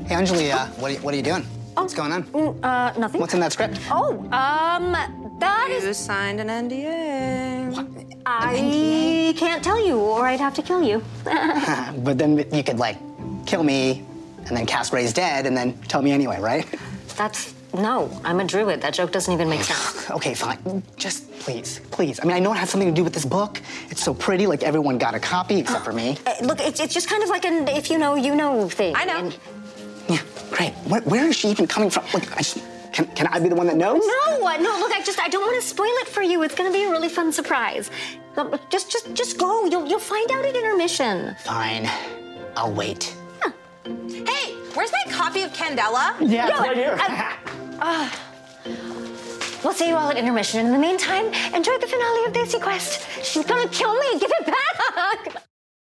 Hey, Anjali, what are you doing? What's going on? Nothing. What's in that script? Oh, that is... You signed an NDA. What? I can't tell you, or I'd have to kill you. But then you could, like, kill me, and then cast Ray's dead, and then tell me anyway, right? No, I'm a druid. That joke doesn't even make sense. Okay, fine. Just please. I mean, I know it has something to do with this book. It's so pretty, like everyone got a copy except for me. Look, it's just kind of like an if you know thing. I know. And... Yeah, great. Where is she even coming from? Look, can I be the one that knows? No, look, I don't want to spoil it for you. It's gonna be a really fun surprise. Just go. You'll find out at intermission. Fine. I'll wait. Yeah. Hey, where's my copy of Candela? Yeah, it's right here. We'll see you all at intermission. In the meantime, enjoy the finale of Daisy Quest. She's gonna kill me. Give it back.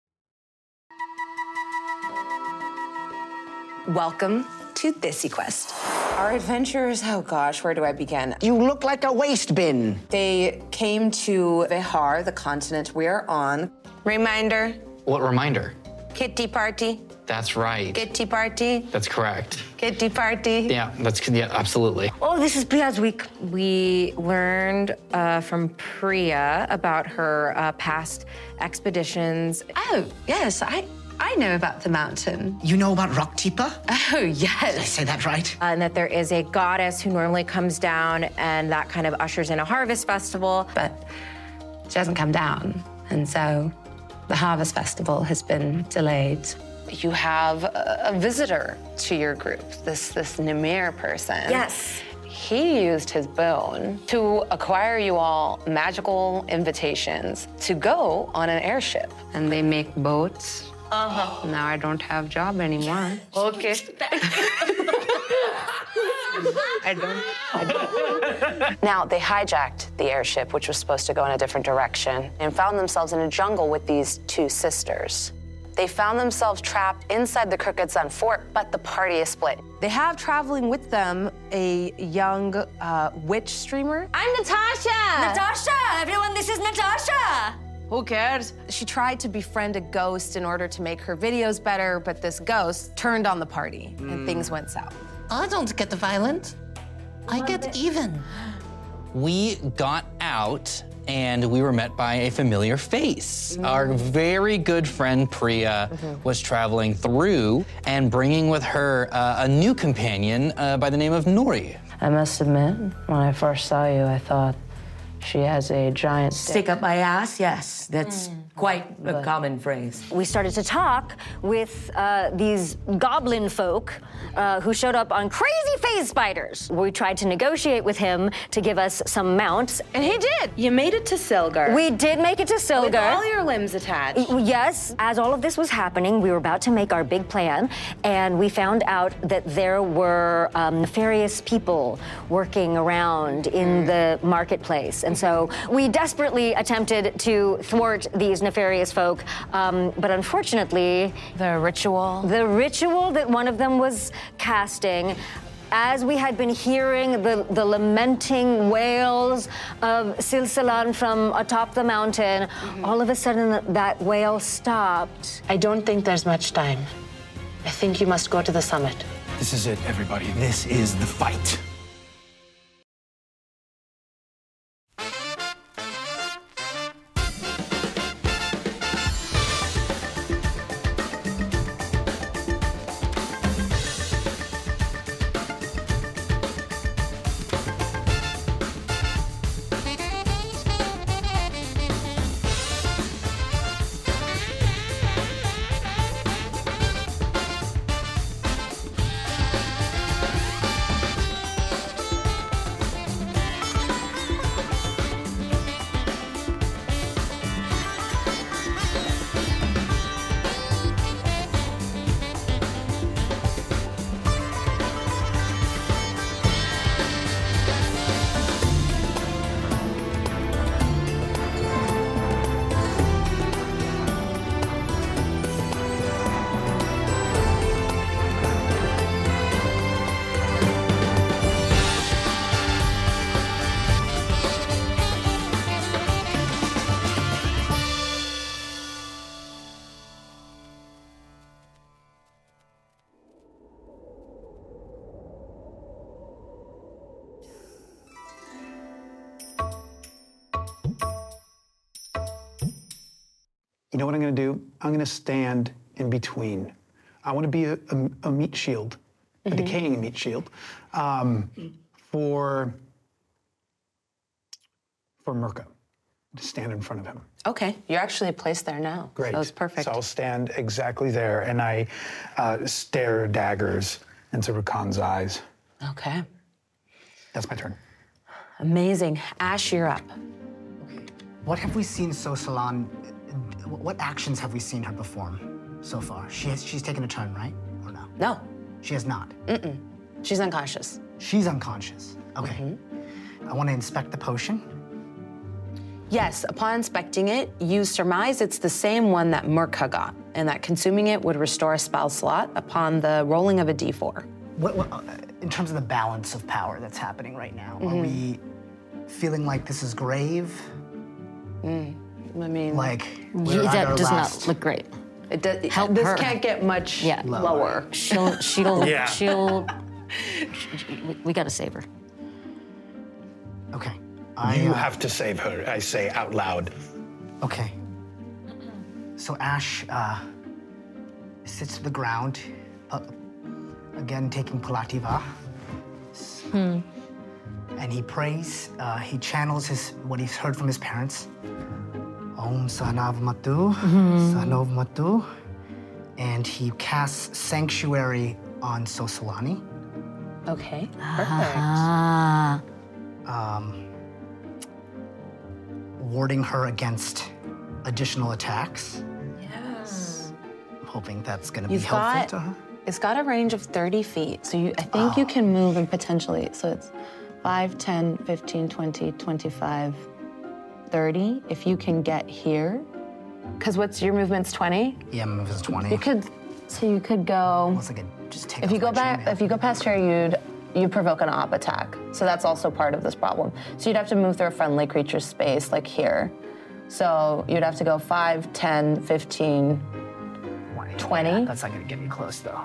Welcome to Daisy Quest. Our adventures, oh gosh, where do I begin? You look like a waste bin. They came to Vihar, the continent we are on. Reminder, What reminder? kitty party, That's right. kitty party, That's correct. kitty party. Yeah, absolutely. Oh, this is Priya's week. We learned from Priya about her past expeditions. Oh, yes, I know about the mountain. You know about Raktipa? Oh, Did I yes. say that right? And that there is a goddess who normally comes down and that kind of ushers in a harvest festival. But she hasn't come down, and so the Harvest Festival has been delayed. You have a visitor to your group, this Nimir person. Yes. He used his bone to acquire you all magical invitations to go on an airship. And they make boats. Now I don't have job anymore. Okay. Now, they hijacked the airship, which was supposed to go in a different direction, and found themselves in a jungle with these two sisters. They found themselves trapped inside the Crooked Sun Fort, but the party is split. They have traveling with them a young witch streamer. I'm Natasha. Natasha, everyone, this is Natasha. Who cares? She tried to befriend a ghost in order to make her videos better, but this ghost turned on the party and things went south. I don't get violent. I get even. We got out and we were met by a familiar face. Our very good friend Priya was traveling through and bringing with her a new companion by the name of Nori. I must admit, when I first saw you, I thought she has a giant Stick up my ass? Yes, that's quite a common phrase. We started to talk with these goblin folk who showed up on crazy phase spiders. We tried to negotiate with him to give us some mounts. And he did. You made it to Silgar. We did make it to Silgar. With all your limbs attached. Yes, as all of this was happening, we were about to make our big plan, and we found out that there were nefarious people working around in the marketplace. And so we desperately attempted to thwart these nefarious folk, but unfortunately, The ritual. the ritual that one of them was casting, as we had been hearing the lamenting wails of Silsalan from atop the mountain, all of a sudden that wail stopped. I don't think there's much time. I think you must go to the summit. This is it, everybody. This is the fight. You know what I'm gonna do? I'm gonna stand in between. I wanna be a meat shield, a decaying meat shield, for Mirka. To stand in front of him. Okay, you're actually placed there now. Great. That was perfect. So I'll stand exactly there, and I stare daggers into Rakan's eyes. Okay. That's my turn. Amazing. Ash, you're up. What have we seen Sosalan? What actions have we seen her perform so far? She's taken a turn, right? Or no? No. She has not. She's unconscious. She's unconscious. Okay. I want to inspect the potion. Yes, upon inspecting it, you surmise it's the same one that Mirka got, and that consuming it would restore a spell slot upon the rolling of a d4. What in terms of the balance of power that's happening right now, are we feeling like this is grave? I mean, Like, we're at our That does last- not look great. it does, Help this her. can't get much Yeah. lower. She'll. We gotta save her. Okay. You have to save her, I say out loud. Okay. So Ash sits to the ground, again taking Palativa. And he prays, he channels what he's heard from his parents. Om Sahanav Matu, Sahnov Matu. And he casts Sanctuary on Sosalani. Okay, perfect. Warding her against additional attacks. Yes. I'm hoping that's gonna be You've helpful got, to her. it's got a range of 30 feet, so I think you can move and potentially, so it's 5, 10, 15, 20, 25, 30. If you can get here, because what's your movement's 20? Yeah, my move is 20. You could go. Unless I could just take If off you go my back, chainmail. if you go past here, you provoke an op attack. So that's also part of this problem. So you'd have to move through a friendly creature's space, like here. So you'd have to go 5, 10, 15, 20. That's not gonna get me close, though.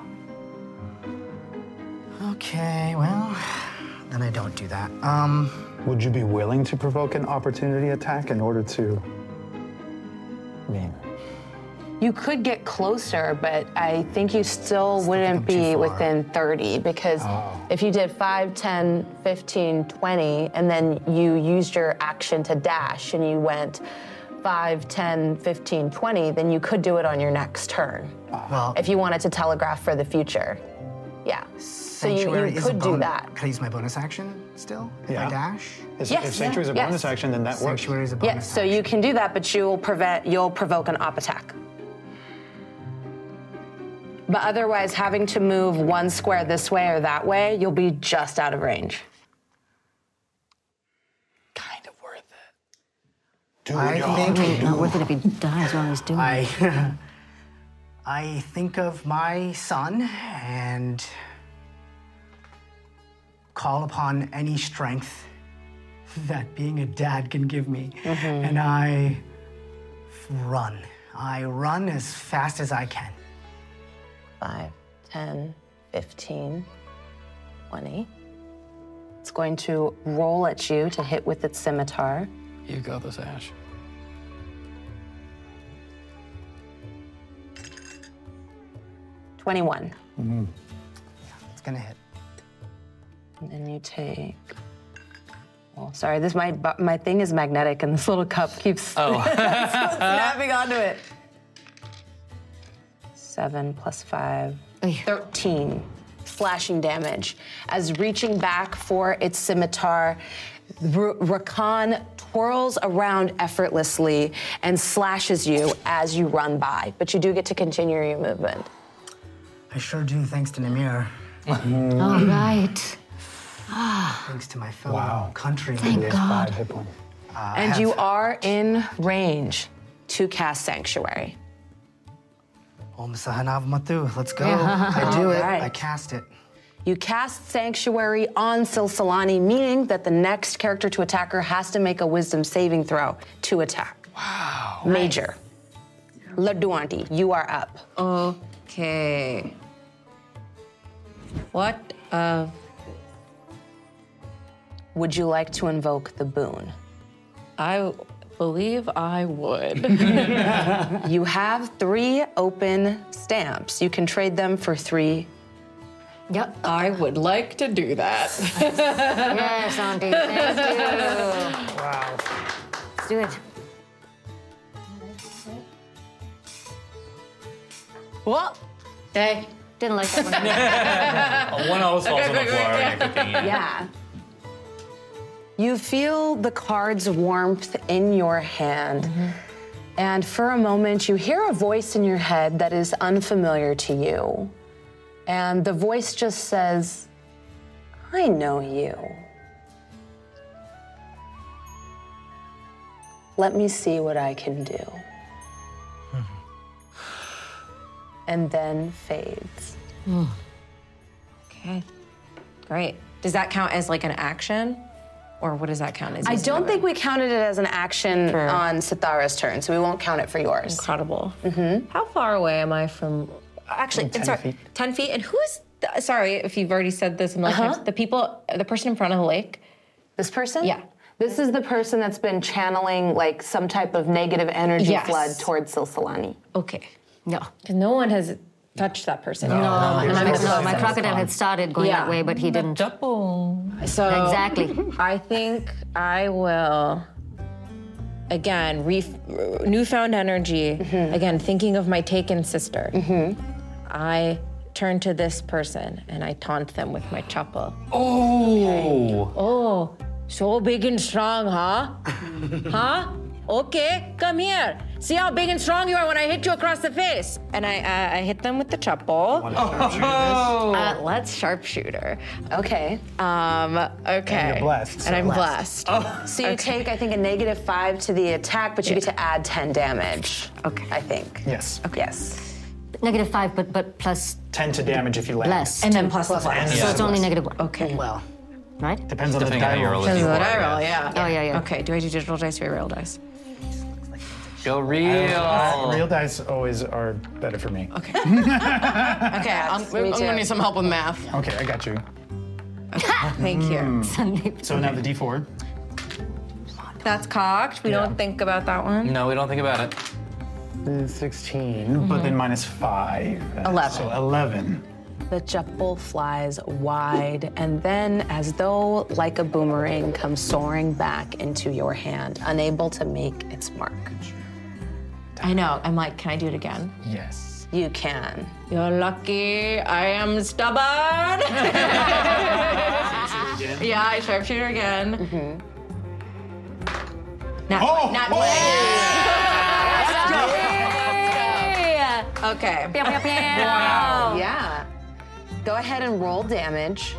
Okay, well, then I don't do that. Would you be willing to provoke an opportunity attack in order to... You could get closer, but I think you still think wouldn't I'm too be far. within 30 because if you did 5, 10, 15, 20, and then you used your action to dash and you went 5, 10, 15, 20, then you could do it on your next turn. Well, If you wanted to telegraph for the future. Yeah. So you Sanctuary is a could do that. Can I use my bonus action still? If I Yeah. dash? Yes, If Sanctuary is a yes. bonus action, then that works. Sanctuary is a bonus Yes, so action. you can do that, but you'll provoke an op attack. But otherwise, having to move one square this way or that way, you'll be just out of range. Kind of worth it. Do I it, think Not worth it if he dies while he's doing it. I think of my son and call upon any strength that being a dad can give me. And I run. I run as fast as I can. 5, 10, 15, 20. It's going to roll at you to hit with its scimitar. You got this, Ash. $21. It's gonna hit. And then you take. Oh, sorry, my thing is magnetic, and this little cup keeps snapping onto it. 7 plus 5, 13 slashing damage. As reaching back for its scimitar, Rakan twirls around effortlessly and slashes you as you run by. But you do get to continue your movement. I sure do, thanks to Namir. All right. Thanks to my fellow countrymen. Thank God. 5 hit points. And you are in range to cast Sanctuary. Om Sahanav Matu, let's go. I do it, Alright. I cast it. You cast Sanctuary on Silsalani, meaning that the next character to attack her has to make a Wisdom saving throw to attack. Wow. Major. Laduanti, you are up. Okay. What Would you like to invoke the boon? I believe I would. You have 3 open stamps. You can trade them for 3. Yep. I would like to do that. Yes, Auntie. Thank you. Wow. Let's do it. What? Hey. Didn't like that one. One always falls on the floor when you're cooking. Yeah. You feel the card's warmth in your hand. And for a moment, you hear a voice in your head that is unfamiliar to you. And the voice just says, I know you. Let me see what I can do. And then fades. Okay, great. Does that count as like an action? Or what does that count as? I don't think we counted it as an action on Sithara's turn, so we won't count it for yours. Incredible. How far away am I from? Actually, 10 feet. 10 feet. And who's? Sorry if you've already said this. The person in front of the lake. This person? Yeah. This is the person that's been channeling like some type of negative energy flood towards Silsilani. Okay. No. Because no one has touched that person. No, my crocodile had started going that way, but he didn't. So Exactly. I think I will. Again, newfound energy. Again, thinking of my taken sister. I turn to this person and I taunt them with my chapel. Oh, so big and strong, huh? Huh? Okay, come here. See how big and strong you are when I hit you across the face. And I hit them with the chapel. Let's sharpshooter. Okay. Okay. And you're blessed. And I'm blessed. So you take, I think, a -5 to the attack, but you get to add 10 damage. Okay. I think. Yes. Yes. -5, but plus 10 to damage if you land. less. And then plus the blast. So it's only -1. Okay. Well, right? Depends on the Depending on how die you roll. roll a Depends on what D4, I roll, yeah. yeah. Oh, yeah. Okay, do I do digital dice or real dice? Go real. Real dice always are better for me. Okay. Okay, I'm gonna need some help with math. Okay, I got you. Thank you. So now the D4. That's cocked. We don't think about that one. No, we don't think about it. 16, but then -5. 11. So 11. The chapel flies wide, and then, as though like a boomerang, comes soaring back into your hand, unable to make its mark. I know. I'm like, can I do it again? Yes. You can. You're lucky. I am stubborn. Yeah, I sharpshooter again. Not Okay. Yeah. Go ahead and roll damage.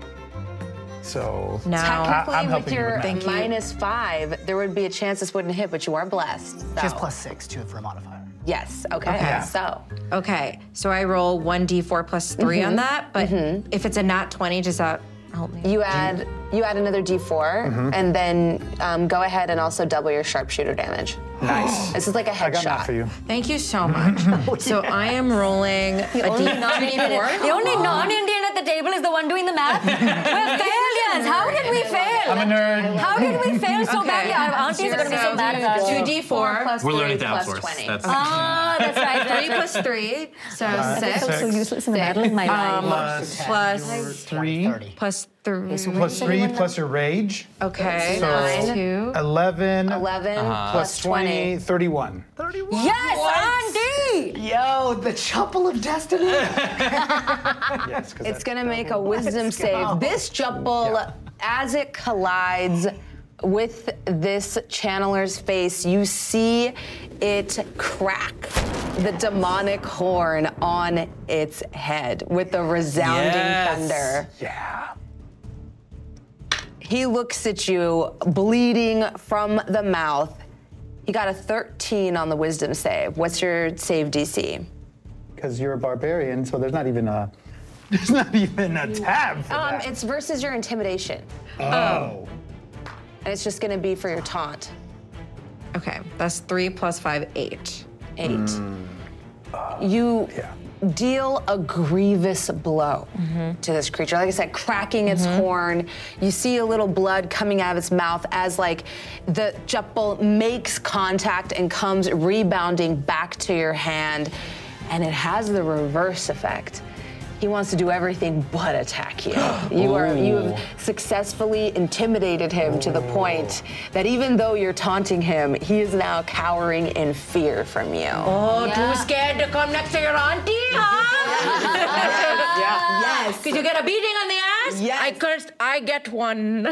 So Now, Technically, I'm with helping you your with that. -5, there would be a chance this wouldn't hit, but you are blessed. So. She has +6 too for a modifier. Yes. Okay. Yeah. So. okay, so I roll 1d4 plus 3 on that, but if it's a nat 20, does that help me? You add another D4, and then go ahead and also double your sharpshooter damage. Nice. This is like a I got that headshot. for you. Thank you so much. So I am rolling a d4. The only non-Indian at the table is the one doing the math. We're failures. How did we fail? I'm a nerd. How did we fail so badly? Our aunties are going to be so mad at us. 2d4. We're learning to plus outsource. 20. That's That's right. 3 plus 3, so 6. So useless in the battle of my life. Plus 3 plus 3. plus 3 plus your rage. Okay. So 2. 11 11 plus 20, 31. Yes, Auntie! Yo, the Chapel of Destiny. Yes, because It's gonna make a wisdom save. This jumble, as it collides with this channeler's face, you see it crack the demonic horn on its head with a resounding thunder. Yeah. He looks at you, bleeding from the mouth. He got a 13 on the wisdom save. What's your save DC? Because you're a barbarian, so there's not even a tab for that. It's versus your intimidation. Oh. And it's just gonna be for your taunt. Okay, that's 3 plus 5, 8. 8. You deal a grievous blow to this creature. Like I said, cracking its horn. You see a little blood coming out of its mouth as like the Japal makes contact and comes rebounding back to your hand. And it has the reverse effect. He wants to do everything but attack you. You have successfully intimidated him to the point that even though you're taunting him, he is now cowering in fear from you. Oh, too scared to come next to your auntie, huh? Yes. Could you get a beating on the ass? Yes. I cursed, I get one.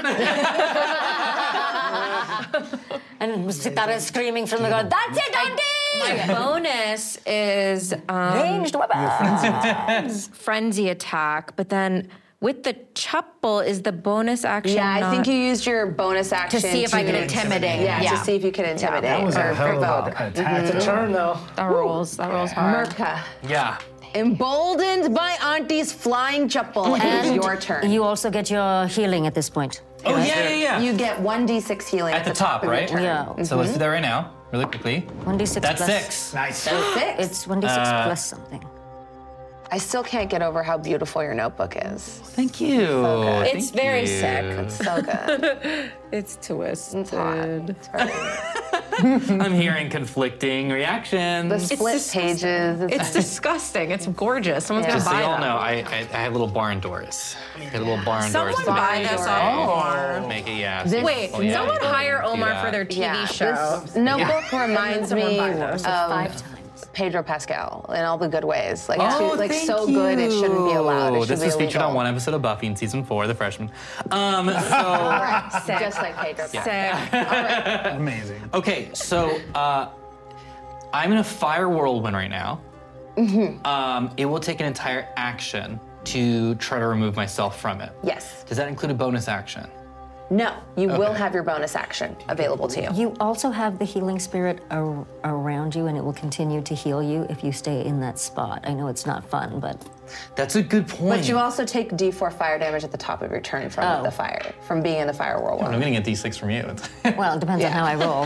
And Sitara is screaming from the garden, "That's it, auntie!" My bonus is Ranged weapons. frenzy attack, but then with the Chapel is the bonus action. Yeah, I not- think you used your bonus action to see if I can intimidate. Yeah, to see if you can intimidate. That was a or hell of provoke. an attack to turn, though. That rolls hard. Merka, Yeah. emboldened by Auntie's flying Chapel, it is your turn. You also get your healing at this point. Oh, yeah. You get 1d6 healing At the top, of your right? turn. Yeah. So let's do that right now, really quickly. 1d6 That's plus. 6. Nice. 6. It's 1d6 plus something. I still can't get over how beautiful your notebook is. Thank you. It's very sick. So good. It's twisted. It's hot. It's very I'm hearing conflicting reactions. The split pages. It's disgusting. It's gorgeous. Someone's Just so gonna you buy all that. know, I have little barn doors. I have little barn doors. Someone buy this Omar. Make it, yeah. Wait, Oh, yeah, someone you hire do Omar that. for their TV Yeah, show. this notebook reminds Someone me buy those. of 5 times. Pedro Pascal in all the good ways. Like, Oh, like thank so good, it shouldn't be allowed. It should This be was featured illegal. on one episode of Buffy in season 4, The Freshman. Just like Pedro Pascal. Amazing. Okay, so I'm in a fire whirlwind right now. It will take an entire action to try to remove myself from it. Yes. Does that include a bonus action? No, you will have your bonus action available to you. You also have the healing spirit around you, and it will continue to heal you if you stay in that spot. I know it's not fun, but That's a good point. But you also take D4 fire damage at the top of your turn from the fire, from being in the fire whirlwind. I'm gonna get D6 from you. well, it depends on how I roll.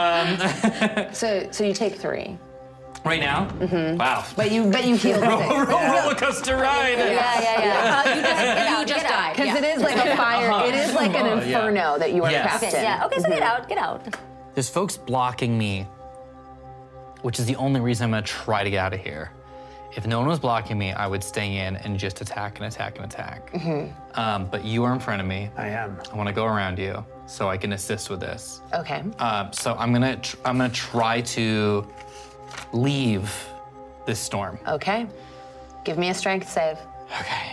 So you take 3. Right now? Wow. But you heal the 6. Roller coaster ride. Yeah. You just died. Because it is like a fire. It is like an inferno that you are Yes. trapped in. Yeah. Okay, so get out. There's folks blocking me, which is the only reason I'm gonna try to get out of here. If no one was blocking me, I would stay in and just attack and attack and attack. But you are in front of me. I am. I want to go around you so I can assist with this. Okay. So I'm gonna try to leave this storm. Okay. Give me a strength save. Okay.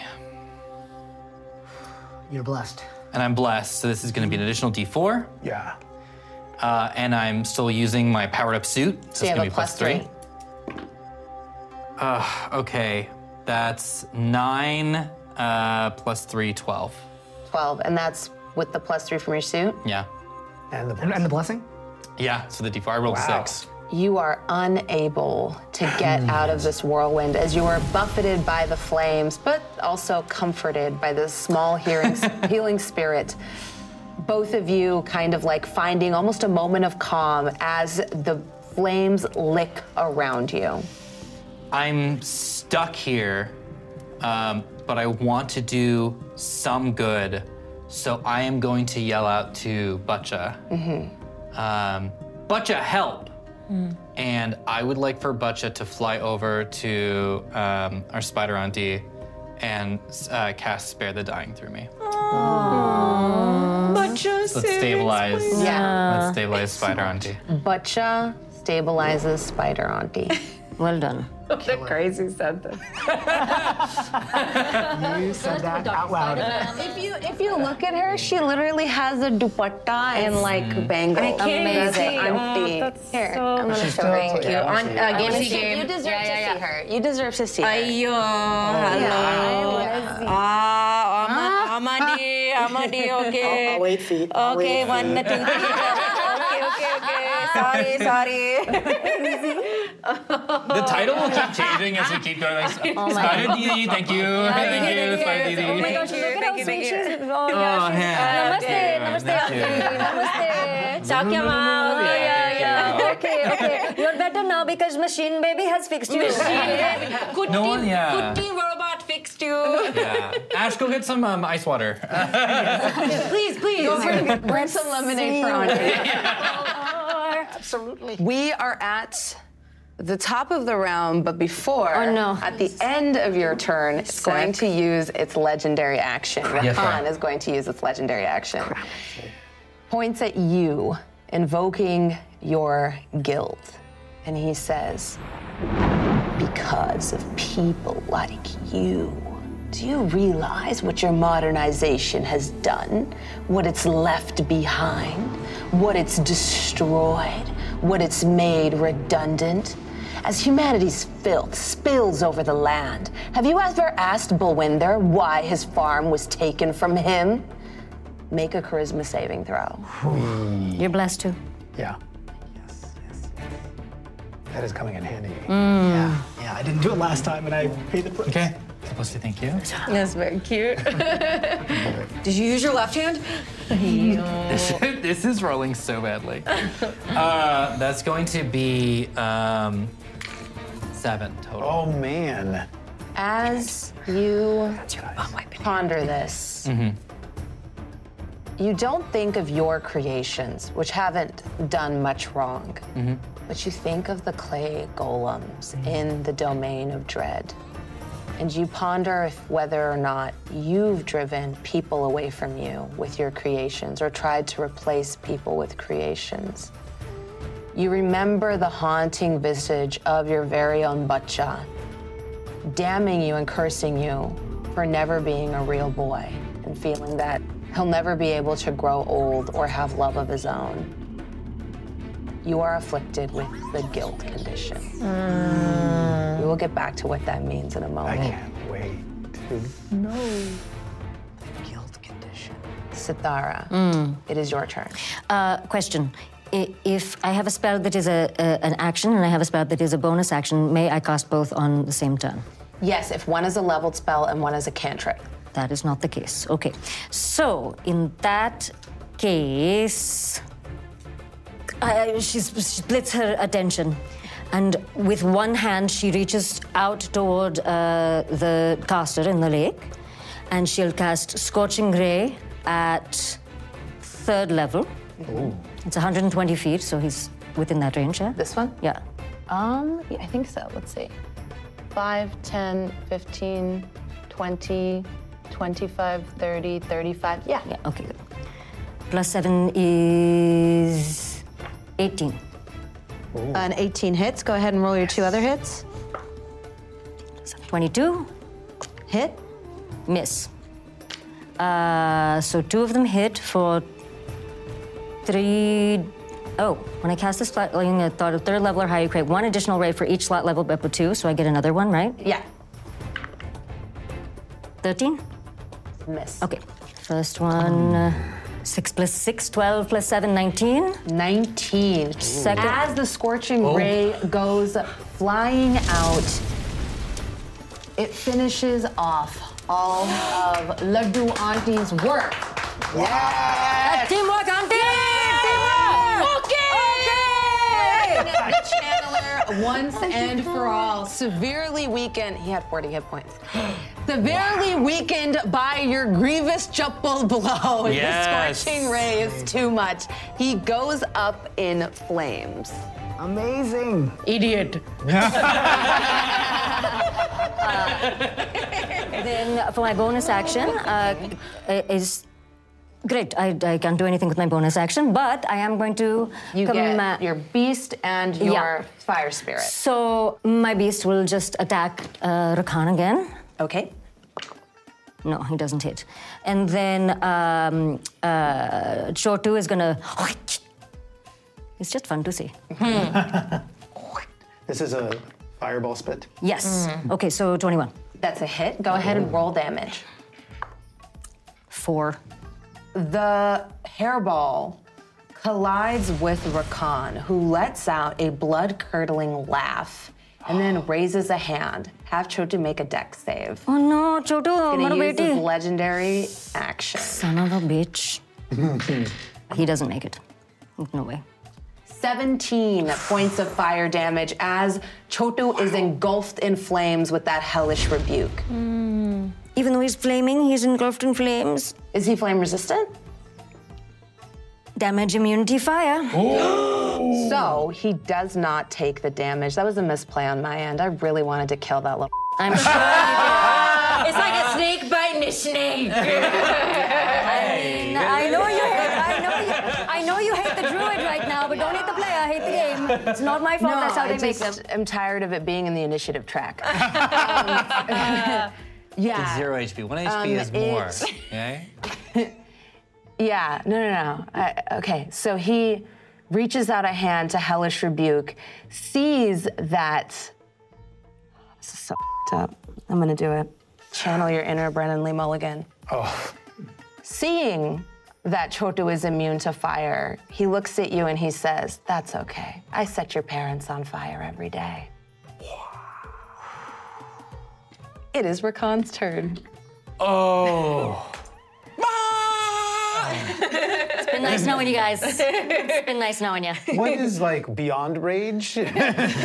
You're blessed. And I'm blessed, so this is gonna be an additional D4. Yeah. And I'm still using my powered up suit, so you it's have gonna a be plus plus 3. Okay, that's 9 plus 3, 12. 12, and that's with the plus 3 from your suit. Yeah. And the And the blessing? Yeah, so the D4, I rolled Wow. 6. You are unable to get out of this whirlwind as you are buffeted by the flames, but also comforted by this small healing spirit. Both of you kind of like finding almost a moment of calm as the flames lick around you. I'm stuck here, but I want to do some good, so I am going to yell out to Butcha. Butcha, help! And I would like for Butcha to fly over to our spider auntie and cast Spare the Dying through me. Butcha Let's stabilize. Yeah. Let's stabilize spider auntie. Butcha stabilizes Spider Auntie. Well done. The crazy sentence. You said that out loud. If you look at her, she literally has a dupatta and like bangles. Amazing. Auntie. Here, I'm gonna show her to you. Gamesy game. You deserve to see her. You deserve to see her. Ayo, hello. Amadi, okay. I'll wait feet. Okay, 1, 2, 3. Okay. Sorry. The title will keep changing as we keep going. Like, Spider Didi, thank you. Thank you, Spider Didi. Oh my gosh, look at how sweet she is. Oh, Oh, yeah, yeah. Namaste. Thank you. Namaste. Sakya ma. Yeah, thank you. Okay. You're better now because Machine Baby has fixed you. No one, yeah. Goody robot fixed you. Yeah. Ash, go get some ice water. Please. Bring some lemonade for Andre. Absolutely. We are at the top of the round, but before, at the end of your turn, it's going to use its legendary action. Yes, Rakan is going to use its legendary action. Points at you, invoking your guilt. And he says, because of people like you, do you realize what your modernization has done? What it's left behind? What it's destroyed? What it's made redundant? As humanity's filth spills over the land, have you ever asked Bulwinder why his farm was taken from him? Make a charisma saving throw. You're blessed too. Yeah. Yes. That is coming in handy. Yeah, I didn't do it last time, and I paid the price. Okay. Supposed to thank you. That's very cute. Did you use your left hand? This is rolling so badly. That's going to be 7 total. Oh, man. As you ponder this, you don't think of your creations, which haven't done much wrong, but you think of the clay golems in the domain of dread. And you ponder if whether or not you've driven people away from you with your creations or tried to replace people with creations. You remember the haunting visage of your very own Butcha, damning you and cursing you for never being a real boy and feeling that he'll never be able to grow old or have love of his own. You are afflicted with the guilt condition. We will get back to what that means in a moment. I can't wait to know. Guilt condition. Sithara, it is your turn. Question. If I have a spell that is an action and I have a spell that is a bonus action, may I cast both on the same turn? Yes, if one is a leveled spell and one is a cantrip. That is not the case. Okay. So, in that case, she splits her attention. And with one hand, she reaches out toward the caster in the lake. And she'll cast Scorching Ray at 3rd level. Ooh. It's 120 feet, so he's within that range, yeah? This one? Yeah. Yeah, I think so. Let's see. 5, 10, 15, 20, 25, 30, 35. Yeah. Yeah, okay, good. Plus 7 is 18. An 18 hits. Go ahead and roll your 2 other hits. 22. Hit. Miss. So 2 of them hit for 3. Oh, when I cast this spell, I thought of 3rd level or higher, you create 1 additional ray for each slot level up to 2, so I get another one, right? Yeah. 13? Miss. Okay. First one, 6 plus 6, 12 plus 7, 19. 19. Second. As the Scorching Ray goes flying out, it finishes off all of Laddu Auntie's work. Yes! Teamwork, Auntie! The channeler once and for all, severely weakened. He had 40 hit points. Severely weakened by your grievous triple blow. Yes. The Scorching Ray is too much. He goes up in flames. Amazing. Idiot. Then for my bonus action is... Great, I can't do anything with my bonus action, but I am going to... You get your beast and your fire spirit. So my beast will just attack Rakan again. Okay. No, he doesn't hit. And then Chotu is gonna... It's just fun to see. This is a fireball spit? Yes. Okay, so 21. That's a hit. Go ahead and roll damage. 4. The hairball collides with Rakan, who lets out a blood-curdling laugh and then raises a hand. Have Chotu make a dex save. Oh no, Chotu, Gonna use his legendary action. Son of a bitch. He doesn't make it. No way. 17 points of fire damage as Chotu is engulfed in flames with that hellish rebuke. Even though he's flaming, he's engulfed in flames. Is he flame resistant? Damage immunity fire. So he does not take the damage. That was a misplay on my end. I really wanted to kill that little. I'm sure you did. It's like a snake biting a snake. I know you hate the druid right now, but don't hate the player, hate the game. It's not my fault, that's how they make them. I'm tired of it being in the initiative track. It's 0 HP. 1 HP is more. Okay? Yeah, no. Okay, so he reaches out a hand to Hellish Rebuke, sees that. This is so up. I'm gonna do it. Channel your inner Brennan Lee Mulligan. Oh. Seeing that Chotu is immune to fire, he looks at you and he says, "That's okay. I set your parents on fire every day." It is Rakan's turn. Oh. It's been nice knowing you guys. It's been nice knowing you. What is like beyond rage? Wow.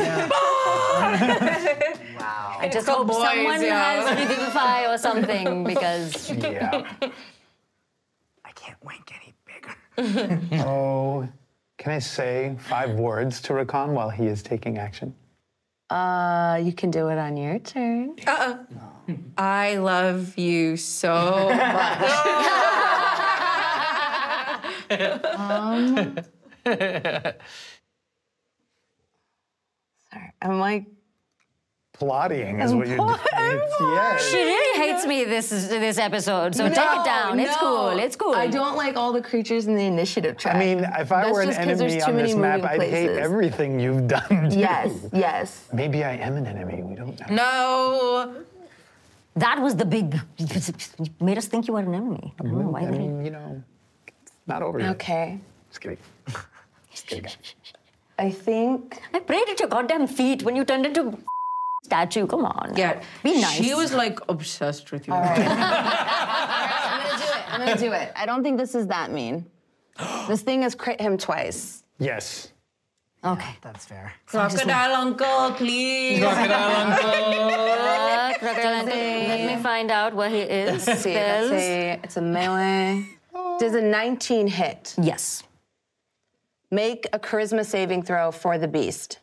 I just hope someone has Revivify or something because. Yeah. I can't wink any bigger. Oh, can I say 5 words to Rakan while he is taking action? You can do it on your turn. I love you so much. Sorry, I'm like plotting is what you're doing. Yes. She really hates me this episode, so take it down. It's cool. It's cool. I don't like all the creatures in the initiative track. I mean, if I were an enemy on this map, I'd hate everything you've done. Too. Yes. Maybe I am an enemy. We don't know. No. That was the big. You made us think you were an enemy. I don't know why. I mean, you know, it's not over yet. Okay. Just kidding. Just kidding. I think I prayed at your goddamn feet when you turned into statue. Come on. Yeah. Be nice. She was like obsessed with you. All right. I'm gonna do it. I don't think this is that mean. This thing has crit him twice. Yes. Okay. That's fair. Crocodile uncle, please. Crocodile uncle. Crocodile uncle. Let me find out where he is. Let's see. It's a melee. Does a 19 hit? Yes. Make a charisma saving throw for the beast.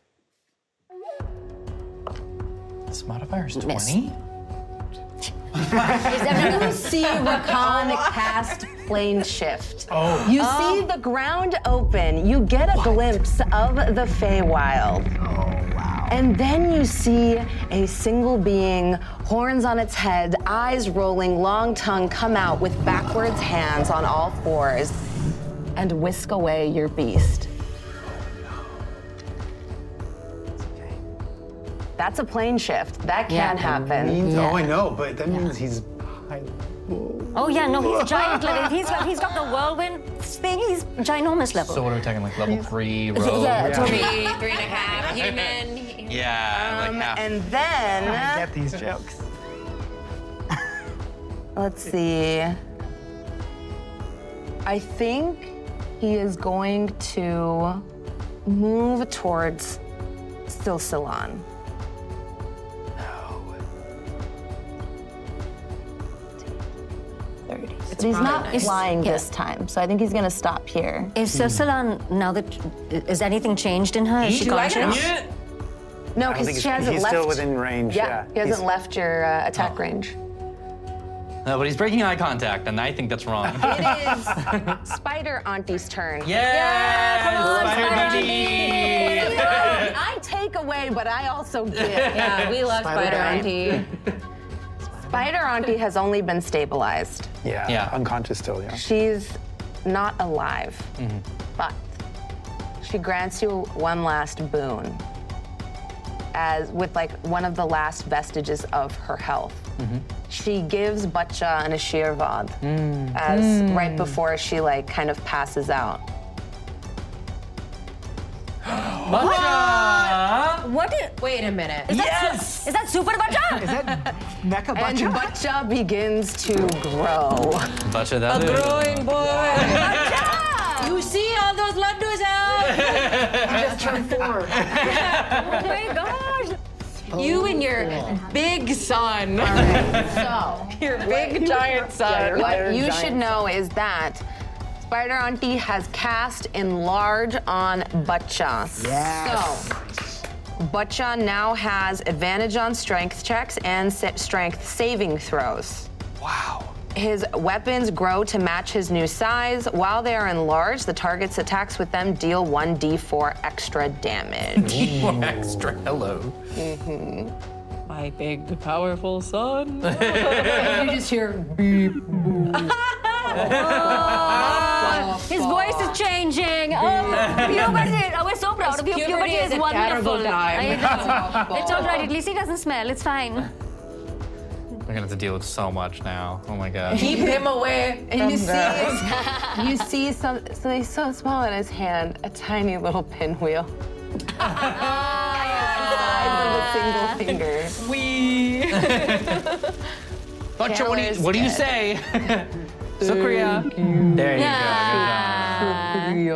This modifier is 20? Miss. You see Rakan cast Plane Shift. You see the ground open. You get a glimpse of the Feywild. Oh, wow. And then you see a single being, horns on its head, eyes rolling, long tongue come out with backwards hands on all fours and whisk away your beast. That's a plane shift. That can happen. Oh, I know, but that means he's high. Oh yeah, no, he's giant level. He's got the whirlwind thing. He's ginormous level. So what are we talking, like level 3 rogue? Yeah, totally. 3.5 human. Yeah, like half. And then I get these jokes. let's see. I think he is going to move towards Silsilon. But he's not flying this time, so I think he's gonna stop here. Is Silsilon now that is anything changed in her? Is she conscious? No, because she hasn't he's left. still within range. Yeah, he hasn't left your attack range. No, but he's breaking eye contact, and I think that's wrong. It is Spider Auntie's turn. Spider Auntie! I take away, but I also give. Yeah, we love Spider Auntie. Spider Auntie has only been stabilized. Yeah, unconscious still, yeah. She's not alive, but she grants you one last boon, as with like one of the last vestiges of her health. She gives Butcha an Ashirvad as right before she like kind of passes out. Butcha! What? Wait a minute. Is that Super Butcha? Is that Mecha And Butcha? Butcha begins to grow. Butcha that A growing boy. You see all those laddus out? just turned 4. Oh my gosh. You and your big son. So, Your big giant son. what you should know is that Spider Auntie has cast Enlarge on Butcha. Yes. So, Butcha now has advantage on strength checks and strength saving throws. Wow. His weapons grow to match his new size. While they are enlarged, the target's attacks with them deal 1d4 extra damage. Extra. Hello. My big, powerful son. You just hear beep, boop. His voice is changing. We're so proud of you. Puberty is wonderful. It's all right. At least he doesn't smell. It's fine. We're gonna have to deal with so much now. Oh my god. Keep him away And from you see, girls. you see something so small in his hand, a tiny little pinwheel. The size of a single finger. Butcher, what do you say? Sukriya. There you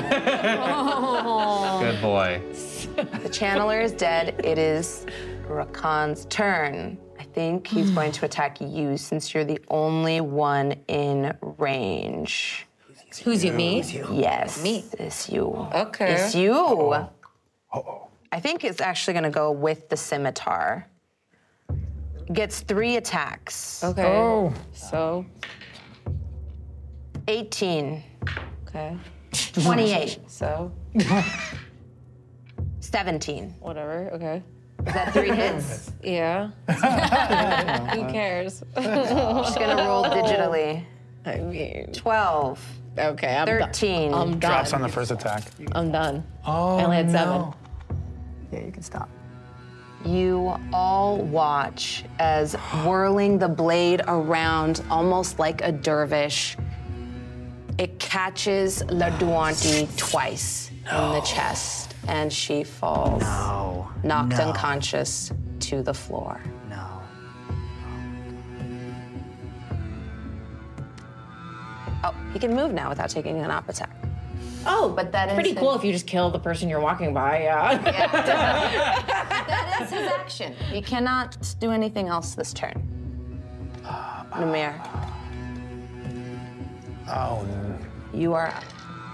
go. Good boy. The channeler is dead. It is Rakan's turn. I think he's going to attack you since you're the only one in range. Who's you, me? Yes. Me. It's you. Okay. It's you. I think it's actually going to go with the scimitar. Gets 3 attacks. Okay. Oh. So, 18, okay. 28, So, 17. whatever. Okay. Is that 3 hits? Yeah. Who cares? I'm just going to roll digitally. I mean, 12, okay. I'm 13. Done. I'm Drops on done. the first attack. I'm done. Oh, I only had 7. Yeah, you can stop. You all watch as whirling the blade around almost like a dervish, it catches La Duanti twice in the chest, and she falls, knocked unconscious to the floor. No. Oh, he can move now without taking an op attack. Oh, But that is pretty cool if you just kill the person you're walking by. Yeah. That is his action. You cannot do anything else this turn. Namir, Oh. you are up.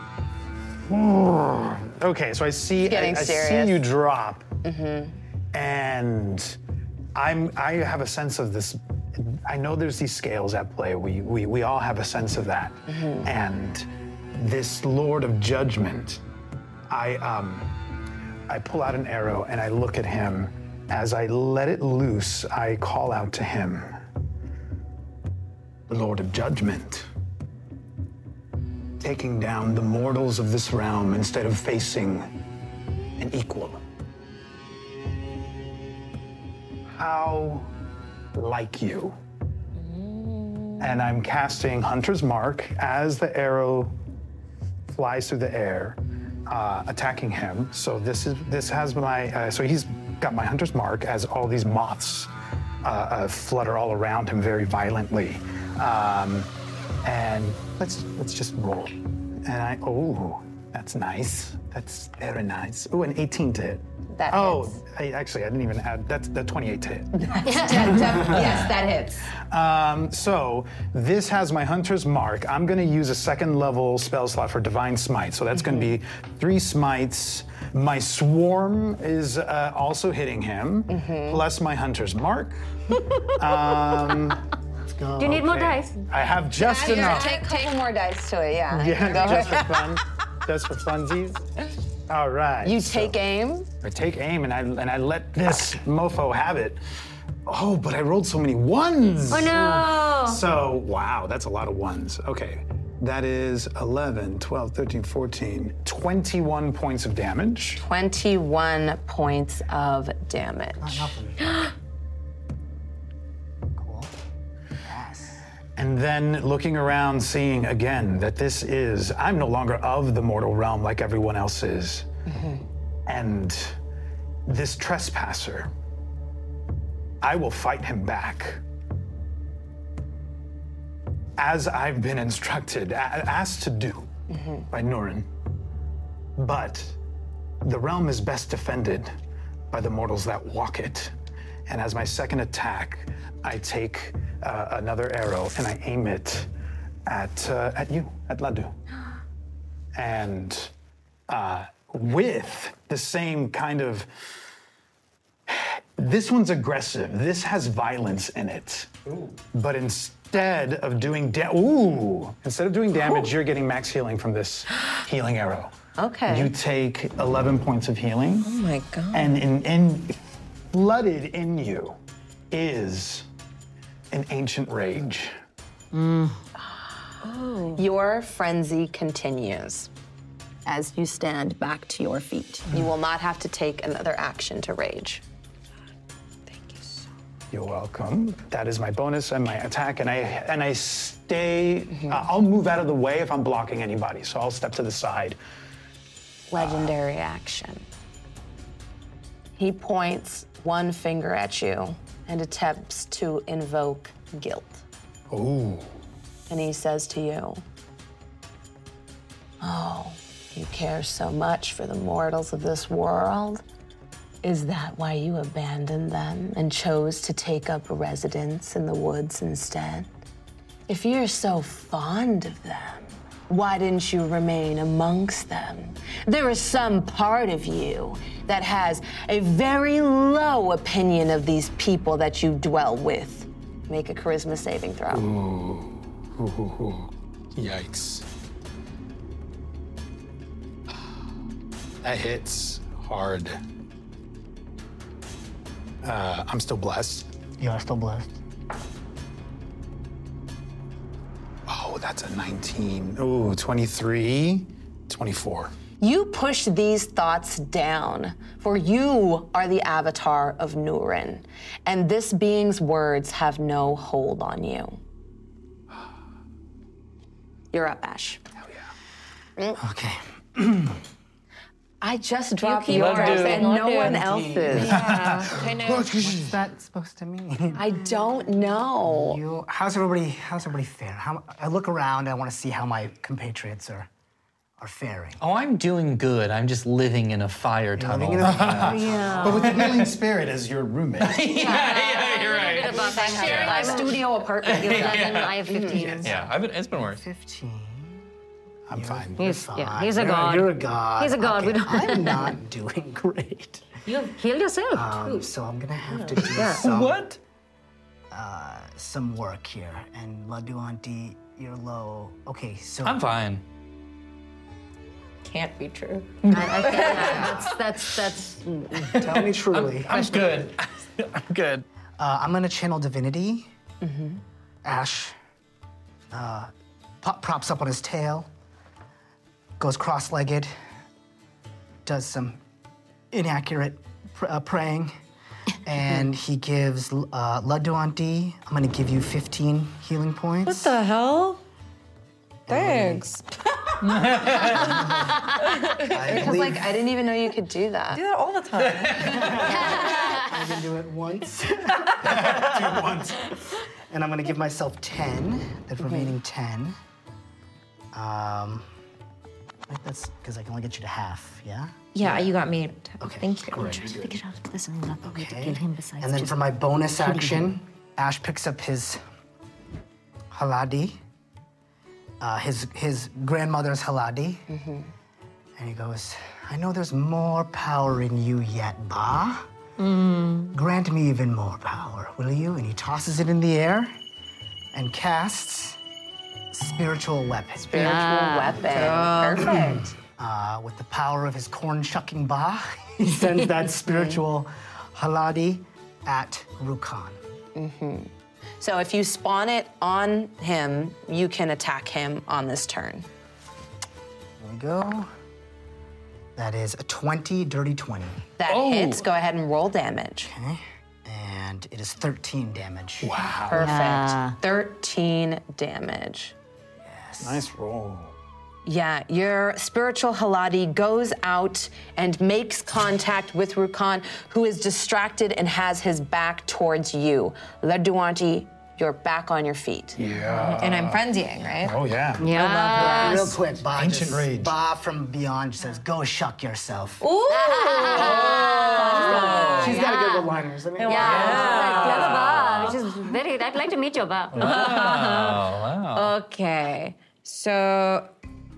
Okay, so I see. Getting I see serious. you drop, and I have a sense of this. I know there's these scales at play. We all have a sense of that, and this Lord of Judgment. I pull out an arrow and I look at him. As I let it loose, I call out to him, the Lord of Judgment, taking down the mortals of this realm instead of facing an equal. How like you? And I'm casting Hunter's Mark as the arrow flies through the air, attacking him. So this has my, so he's got my Hunter's Mark as all these moths flutter all around him very violently. And let's just roll. And that's nice. That's very nice. Oh, an 18 to hit. That hits. I didn't even add, that's the 28 to hit. Yes, that hits. So this has my Hunter's Mark. I'm going to use a 2nd level spell slot for Divine Smite. So that's going to be 3 smites. My Swarm is also hitting him, plus my Hunter's Mark. Let's go. Do you need more dice? I have just enough. Take more dice to it, yeah. Yeah, just for fun. Just for funsies. All right. You take aim. I take aim and I let this mofo have it. Oh, but I rolled so many ones. Oh no! So, wow, that's a lot of ones. Okay, that is 11, 12, 13, 14, 21 points of damage. 21 points of damage. Cool. Yes. And then looking around, seeing again that I'm no longer of the mortal realm like everyone else is. And this trespasser, I will fight him back. As I've been instructed, asked to do by Nurin. But the realm is best defended by the mortals that walk it. And as my second attack, I take another arrow and I aim it at you, at Laddu. And with the same kind of, this one's aggressive. This has violence in it. Ooh. But instead of doing damage, you're getting max healing from this healing arrow. Okay. You take 11 points of healing. Oh my God. And flooded in you is an ancient rage. Your frenzy continues as you stand back to your feet. You will not have to take another action to rage. You're welcome. That is my bonus and my attack, and I stay. I'll move out of the way if I'm blocking anybody, so I'll step to the side. Legendary action. He points one finger at you and attempts to invoke guilt. Ooh. And he says to you, "Oh, you care so much for the mortals of this world? Is that why you abandoned them and chose to take up residence in the woods instead? If you're so fond of them, why didn't you remain amongst them? There is some part of you that has a very low opinion of these people that you dwell with." Make a charisma saving throw. Ooh. Yikes. That hits hard. I'm still blessed. You are still blessed. Oh, that's a 19. Ooh, 23, 24. You push these thoughts down, for you are the avatar of Nurin, and this being's words have no hold on you. You're up, Ash. Hell yeah. Okay. I just dropped yours and no one else's. Yeah, I know. What's that supposed to mean? I don't know. How's everybody fair? I look around, I want to see how my compatriots are faring. Oh, I'm doing good. I'm just living in a fire tunnel. But with the healing spirit as your roommate. Yeah, you're right. Sharing my studio apartment. I have 15. Yeah, it's been worse. 15. I'm fine. He's a god. You're a god. He's a god. Okay, I'm not doing great. You heal yourself. So I'm gonna have to do What? some work here. And Laddu Auntie, you're low. Okay, so I'm fine. Can't be true. I think that's. Tell me truly. I'm good. I'm good. I'm gonna channel divinity. Ash props up on his tail, goes cross-legged, does some inaccurate praying, and he gives Laddu Auntie, I'm gonna give you 15 healing points. What the hell? Thanks. Because, like, I didn't even know you could do that. I do that all the time. I can do it once. Do it once. And I'm gonna give myself 10, the remaining 10. That's because I can only get you to half, yeah? Yeah, you got me. Okay, Thank you. great. Listen, nothing to kill him besides. And then for my bonus action, Ash picks up his haladi, his grandmother's haladi, and he goes, "I know there's more power in you yet, Ba. Grant me even more power, will you?" And he tosses it in the air and casts spiritual weapon. Spiritual weapon. Perfect. With the power of his corn-shucking Ba, he sends that spiritual haladi at Rukan. So if you spawn it on him, you can attack him on this turn. There we go. That is a 20, dirty 20. That hits. Go ahead and roll damage. Okay. And it is 13 damage. Wow. Perfect. Yeah. 13 damage. Nice roll. Yeah, your spiritual haladi goes out and makes contact with Rukan, who is distracted and has his back towards you. Laddu Auntie, you're back on your feet. Yeah. And I'm frenzying, right? Oh, yeah. Yeah. Real quick, Ba. Ancient rage. Ba from Beyond says, "Go shuck yourself." Ooh! She's got a good one-liners. I mean, Clever Ba. Which is very. I'd like to meet your Ba. Wow. Okay, so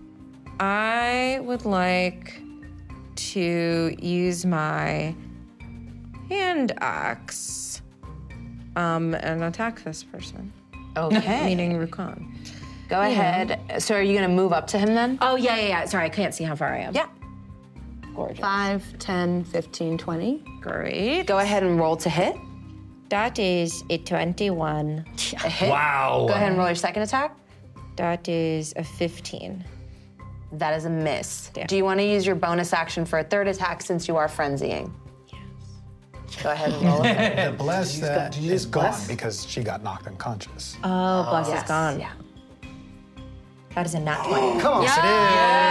I would like to use my hand axe and attack this person. Okay. Meaning Rukon. Go ahead. So are you going to move up to him then? Oh, yeah. Sorry, I can't see how far I am. Yeah. Gorgeous. 5, 10, 15, 20. Great. Go ahead and roll to hit. That is a 21. A hit. Wow. Go ahead and roll your second attack. That is a 15. That is a miss. Damn. Do you want to use your bonus action for a third attack since you are frenzying? Yes. Go ahead and roll it. The bless that did you is use gone bless? because she got knocked unconscious. Oh, Bless Yes. is gone. Yeah. That is a nat 20. Come on. Yes, it is.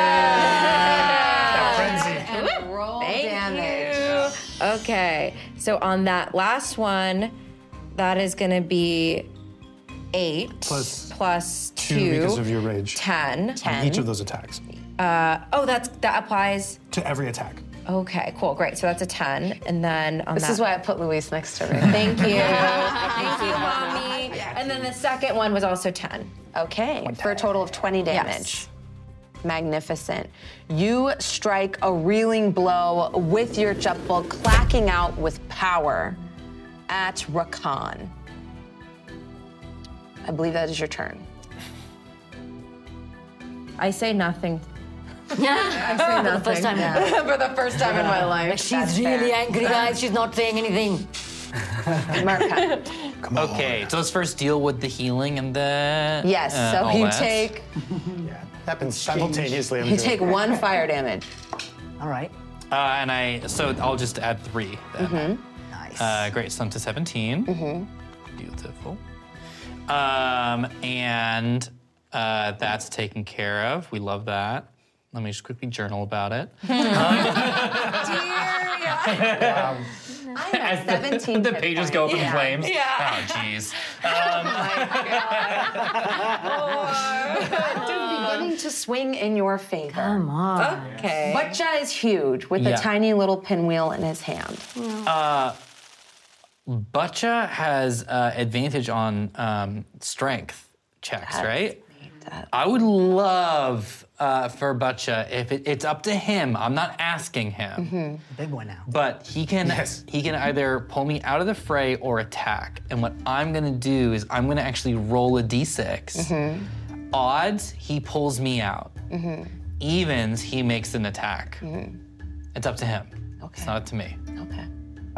That frenzy. And roll damage. Okay, so on that last one, that is gonna be 8 plus 2 because of your rage. 10. Each of those attacks. That applies. To every attack. Okay, cool, great. So that's a 10, and then on This that. is why I put Luis next to me. Thank you, thank you, mommy. And then the second one was also 10. Okay, for a total of 20 damage. Yes. Magnificent. You strike a reeling blow with your jutball, clacking out with power at Rakan. I believe that is your turn. I say nothing. Yeah. I say nothing. First time. For the first time in my life. She's really angry, guys. She's not saying anything. Marka. Come on. Okay, so let's first deal with the healing and the Yes, so all you that. take Happens simultaneously. you take 1 fire damage. All right. So I'll just add 3 then. Nice. Great, so I'm to 17. Beautiful. And that's taken care of. We love that. Let me just quickly journal about it. I have 17 The hit pages points. go up in flames. Yeah. Oh, jeez. Beginning to swing in your favor. Come on. Okay. Butcha is huge with Yeah. a tiny little pinwheel in his hand. Butcha has advantage on strength checks, right? I would love for Butcha if it's up to him. I'm not asking him, Big one now. but he can either pull me out of the fray or attack. And what I'm gonna do is I'm gonna actually roll a d6. Odds, he pulls me out. Evens, he makes an attack. It's up to him. Okay. It's not up to me. Okay.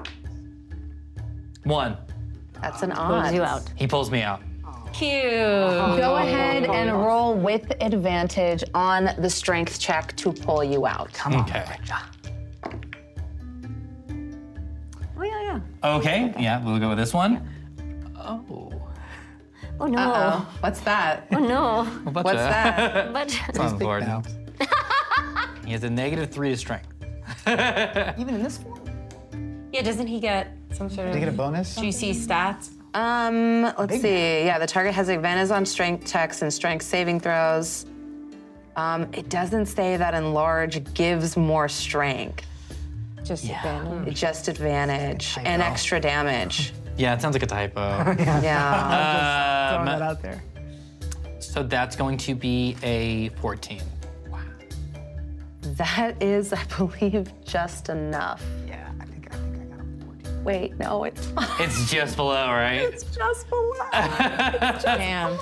1. That's an Pulls odd. you out. He pulls me out. Cute. Go ahead and roll with advantage on the strength check to pull you out. Come on. Okay. Oh, yeah. Okay, yeah, we'll go with this one. Oh. Oh, no. Uh-oh. What's that? Oh, no. What's that? But It's on the board. Now. He has a -3 to strength. Even in this form? Yeah, doesn't he get some sort Did you get a of bonus? juicy stats? Let's see. Yeah, the target has advantage on strength checks and strength saving throws. It doesn't say that enlarge gives more strength. Just advantage. Just advantage Typo. and extra damage. Yeah, it sounds like a typo. Yeah. Throwing that out there. So that's going to be a 14. That is, I believe, just enough. Yeah, I think I got a 14. Wait, no, it's It's just below, right? it's just below. Damn.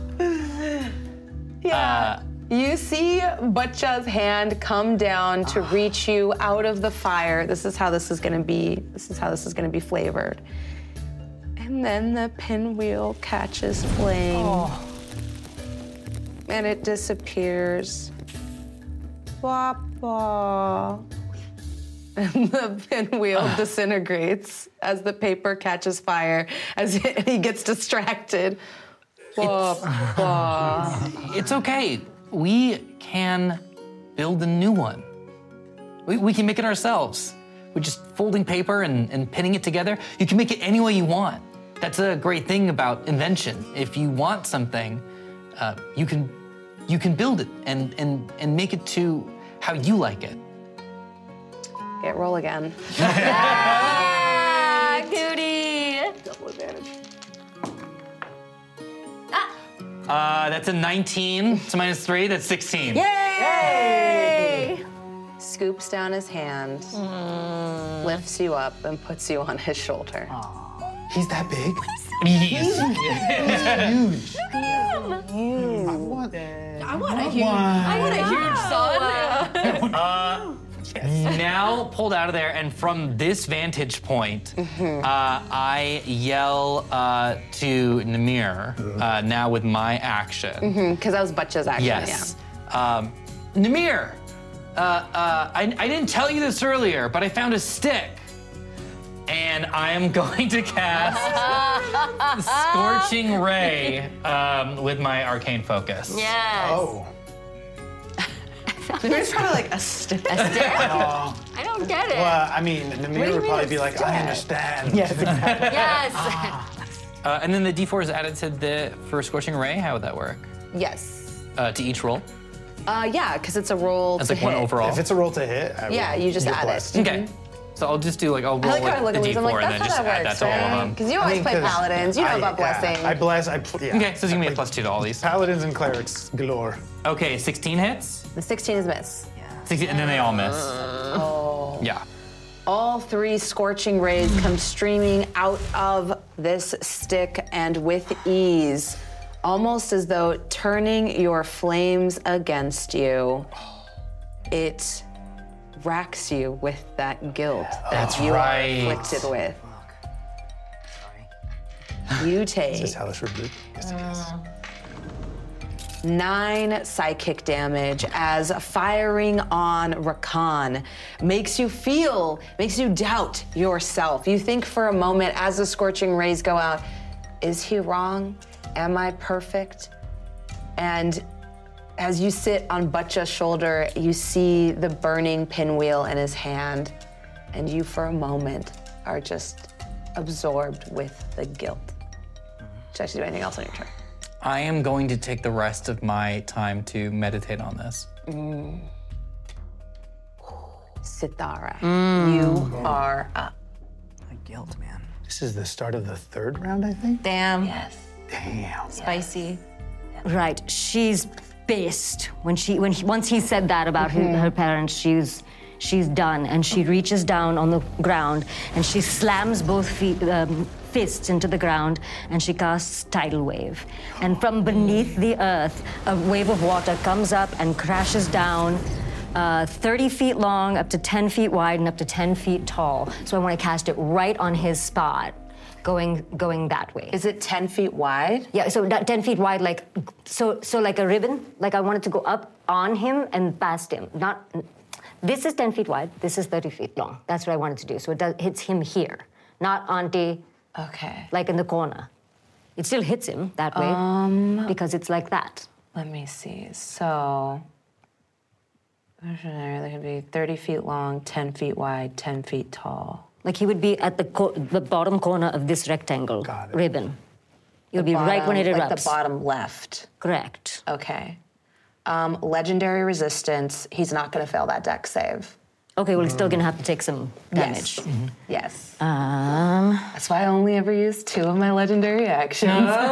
Yeah. You see Butcha's hand come down to reach you out of the fire. This is how this is gonna be. This is how this is gonna be flavored. And then the pinwheel catches flame. And it disappears. Blah, blah. And the pinwheel disintegrates as the paper catches fire, as he gets distracted. Blah, blah. It's okay. We can build a new one. We can make it ourselves. We're just folding paper and pinning it together. You can make it any way you want. that's a great thing about invention. If you want something, you can build it and make it to how you like it. Get roll again. Ah, Goody. Double advantage. That's a 19, so -3, that's 16. Yay! Scoops down his hand, lifts you up, and puts you on his shoulder. He's that big? He's huge. I want a huge son. now pulled out of there, and from this vantage point, I yell to Namir, now with my action. Because that was Butcha's action, Yes. Namir, I didn't tell you this earlier, but I found a stick. And I am going to cast Scorching Ray with my arcane focus. Yes. Oh. There's probably like a stick. I don't get it. Well, I mean, Namir would probably be like, I understand. Yes, exactly. Yes. And then the D4 is added to for Scorching Ray. How would that work? Yes. To each roll? Yeah, because it's a roll That's to like hit. one overall. If it's a roll to hit, you just add it. Okay. So I'll just do I'll roll I like how I look the at Lisa, I'm D4 like, and then that's just how that add that works, to all of right? them. Because you always play paladins, you know about blessing. I bless, yeah. Okay, so you can be a +2 to all these. Paladins and clerics galore. Okay, 16 hits. The 16 is miss. 16, and then they all miss. Yeah. All 3 scorching rays come streaming out of this stick, and with ease, almost as though turning your flames against you, it racks you with that guilt that you are afflicted with. You take Is this hellish rebuke? Yes, it is. 9 psychic damage as firing on Rakan makes you doubt yourself. You think for a moment as the scorching rays go out, is he wrong? Am I perfect? And as you sit on Butcha's shoulder, you see the burning pinwheel in his hand, and you for a moment are just absorbed with the guilt. Should I actually do anything else on your turn? I am going to take the rest of my time to meditate on this. Sithara, you are up. My guilt, man. This is the start of the 3rd round, I think? Damn. Yes. Damn. Spicy. Right. She's pissed once he said that about her parents. She's done, and she reaches down on the ground and she slams both fists into the ground, and she casts Tidal Wave. And from beneath the earth, a wave of water comes up and crashes down 30 feet long, up to 10 feet wide, and up to 10 feet tall. So I want to cast it right on his spot, going that way. Is it 10 feet wide? Yeah, so 10 feet wide, like so like a ribbon. Like I want it to go up on him and past him. This is 10 feet wide. This is 30 feet long. That's what I wanted to do. So it hits him here, not Auntie. Okay. Like in the corner. It still hits him that way because it's like that. Let me see. So, they could be 30 feet long, 10 feet wide, 10 feet tall. Like he would be at the bottom corner of this rectangle ribbon. It would be right when it erupts. Like the bottom left. Correct. Okay. Legendary resistance. He's not going to fail that dex save. Okay, well, he's still gonna have to take some damage. Yes. That's why I only ever use 2 of my legendary actions.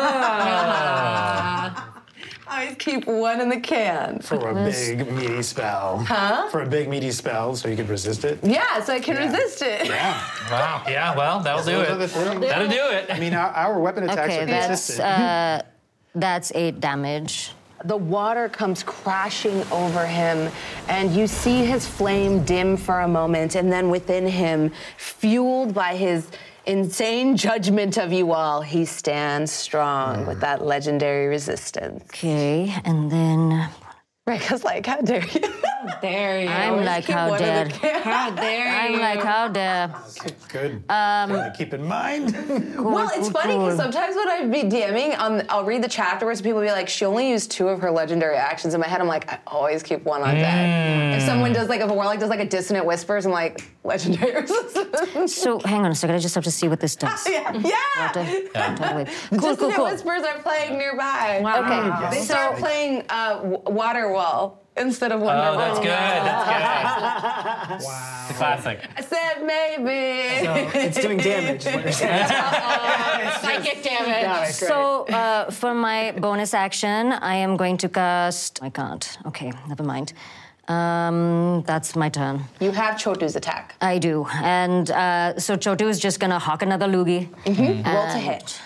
I always keep 1 in the can. For a big, meaty spell. Huh? For a big, meaty spell, so you could resist it? Yeah, so I can resist it. Yeah. Wow. Yeah, well, that'll do it. That'll do it. I mean, our weapon attacks Okay, are consistent. that's 8 damage. The water comes crashing over him, and you see his flame dim for a moment, and then within him, fueled by his insane judgment of you all, he stands strong with that legendary resistance. Okay, and then... Rika's like, how dare you? How dare you? I'm like, how dare. How dare you? I'm like, how dare. Good. Keep in mind. Well, it's funny because sometimes when I'd be DMing, I'll read the chapter where people will be like, she only used 2 of her legendary actions. In my head, I'm like, I always keep 1 on deck. If someone does if a warlock does a dissonant whispers, I'm like, legendary resistance. So hang on a second. I just have to see what this does. Yeah. Totally. Dissonant Whispers are playing nearby. Wow. Okay. They start playing Waterwall instead of Wonderwall. Oh, that's good. That's good. Wow. It's a classic. I said maybe. So it's doing damage, is what you're saying. Psychic damage. So for my bonus action, I am going to cast. I can't. Okay, never mind. That's my turn. You have Chotu's attack. I do, and so Chotu is just gonna hawk another loogie. Roll to hit.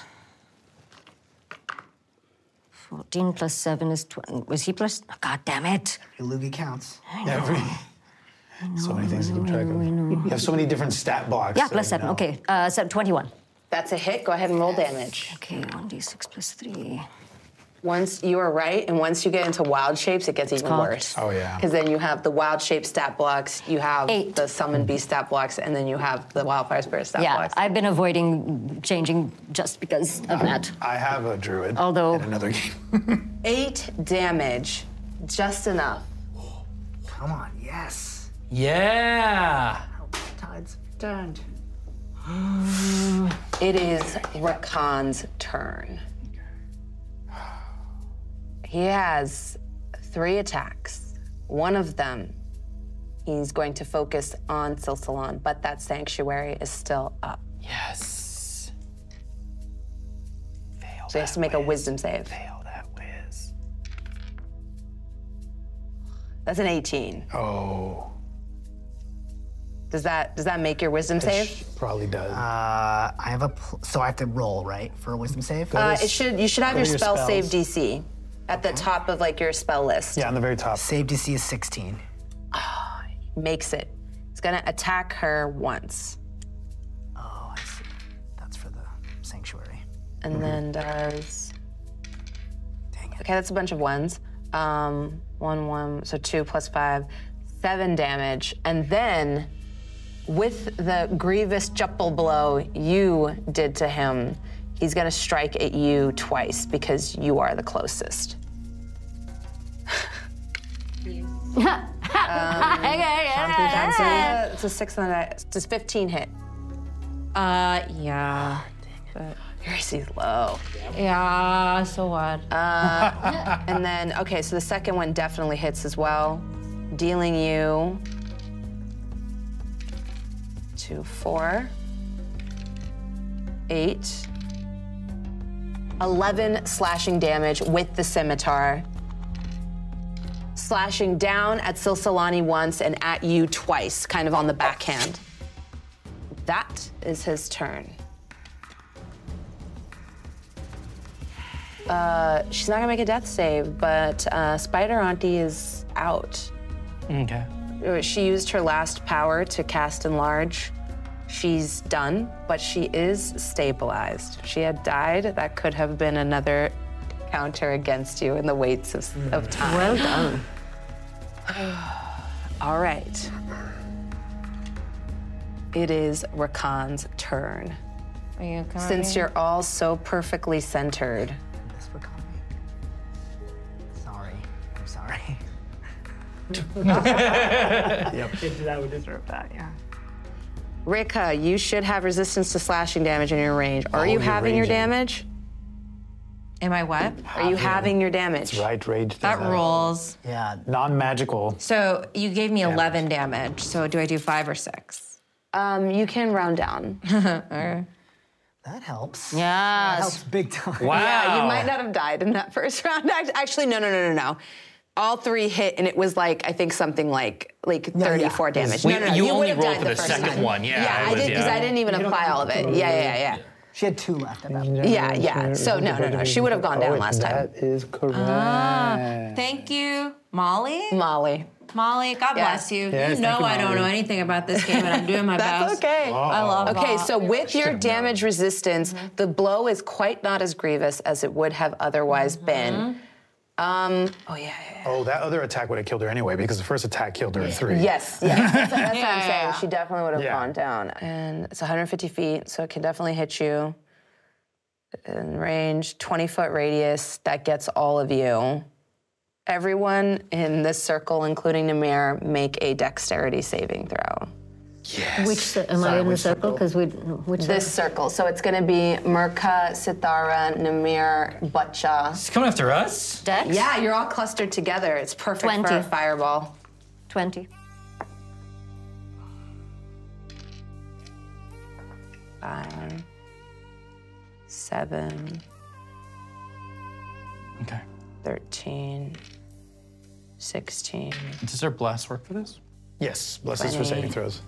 14 plus 7 is 20. Was he plus? Oh, God damn it. Your loogie counts. So many things to keep track of. You have so many different stat blocks. Yeah, plus 7. Okay, so 21. That's a hit. Go ahead and roll damage. Okay, 1d6 plus 3. Once you are right, and once you get into wild shapes, it gets even worse. Oh, yeah. Because then you have the wild shape stat blocks, you have 8. the summon beast stat blocks, and then you have the wildfire spirit stat blocks. I've been avoiding changing just because of that. I have a druid Although- in another game. 8 damage, just enough. Come on, yes. Yeah. Tides turned. It is Rakan's turn. He has 3 attacks. One of them, he's going to focus on Silsalon, but that sanctuary is still up. Yes. So he has to make a wisdom save. Fail that whiz. That's an 18. Oh. Does that make your wisdom save? Probably does. I have a. So I have to roll, right, for a wisdom save? You should have go your to your spell save spells. DC at the top of like your spell list. Yeah, on the very top. Save DC is 16. Makes it. It's gonna attack her once. Oh, I see. That's for the sanctuary. And then does. Dang it. Okay, that's a bunch of ones. 1, so 2 plus 5, 7 damage. And then, with the grievous jumble blow you did to him, he's gonna strike at you twice because you are the closest. It's a 6 on the die. Does 15 hit? Yeah. But Your AC is low. yeah, so what? And then, okay, so the second one definitely hits as well, dealing you 2, 4, 8, 11 slashing damage with the scimitar. Slashing down at Silsalani once and at you twice, kind of on the backhand. That is his turn. She's not gonna make a death save, but Spider Auntie is out. Okay. She used her last power to cast Enlarge. She's done, but she is stabilized. If she had died, that could have been another counter against you in the weights of time. Well done. All right. It is Rakan's turn. Are you coming? Since you're all so perfectly centered, This for coming. Sorry. I'm sorry. I would deserve that, yeah. Rika, you should have resistance to slashing damage in your range. Are you you're having your raging. damage? Am I what? Are you having your damage? Right, rage. That rolls. Yeah. Non-magical. So you gave me 11 damage. So do I do 5 or 6? You can round down. That helps. Yes. That helps big time. Wow. Yeah, you might not have died in that first round. Actually, no. All 3 hit, and it was like, I think something like 34 damage. We- No. you would only have rolled died for the first second time. one, yeah, Yeah, it I was- did, because yeah. I didn't even apply all of it. Yeah. She had 2 left at that point. Yeah. So, no. She would have gone down last time. That is correct. Thank you, Molly. Molly. Molly, God bless you. Yes, you know thank you, I don't know Molly. anything about this game, and I'm doing my That's best. okay. I love Okay, Bob. so with your damage resistance, the blow is quite not as grievous as it would have otherwise been. Oh, that other attack would have killed her anyway because the first attack killed her at 3. Yes. That's what I'm saying. Yeah. She definitely would have Yeah. gone down. And it's 150 feet, so it can definitely hit you. In range, 20-foot radius, that gets all of you. Everyone in this circle, including Namir, make a dexterity saving throw. Which am I in the circle? Because which This circle. So it's going to be Mirka, Sithara, Namir, Butcha. He's coming after us? Dex? Yeah, you're all clustered together. It's perfect 20. for a fireball. 20. 5, 7. Okay. 13, 16. Does our blast work for this? Yes, blessings for saving throws.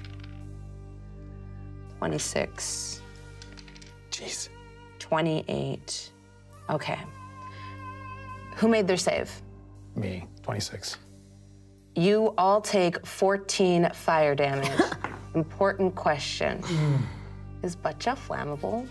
26. Jeez. 28. Okay. Who made their save? Me, 26. You all take 14 fire damage. Important question. Is Butcha flammable?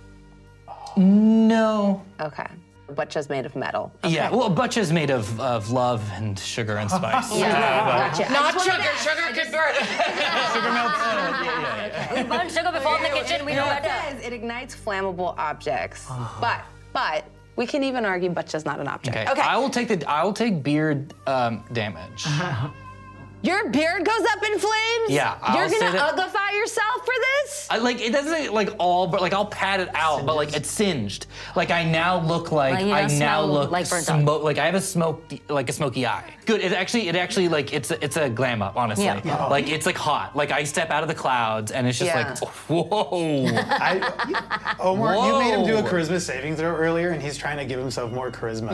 No. Okay. Butcha's made of metal. Yeah, well, Butcha's made of love and sugar and spice. Gotcha. Not sugar. Sugar can burn. Sugar melts. We burn sugar before in the kitchen. We know It that. says it ignites flammable objects. But we can even argue Butcha's not an object. Okay. I will take beard damage. Your beard goes up in flames? Yeah, You're I'll say gonna that- uglify yourself for this? It doesn't like all, but like I'll pat it out, but like it's singed. Like I now look like Like, you I don't now smell look like burnt dog. like I have a smoky eye. Good. It actually like it's a glam up, honestly. Yeah. Like it's like hot. Like I step out of the clouds and it's just Yeah. like whoa. Omar, you made him do a Whoa. charisma saving throw earlier, and he's trying to give himself more charisma.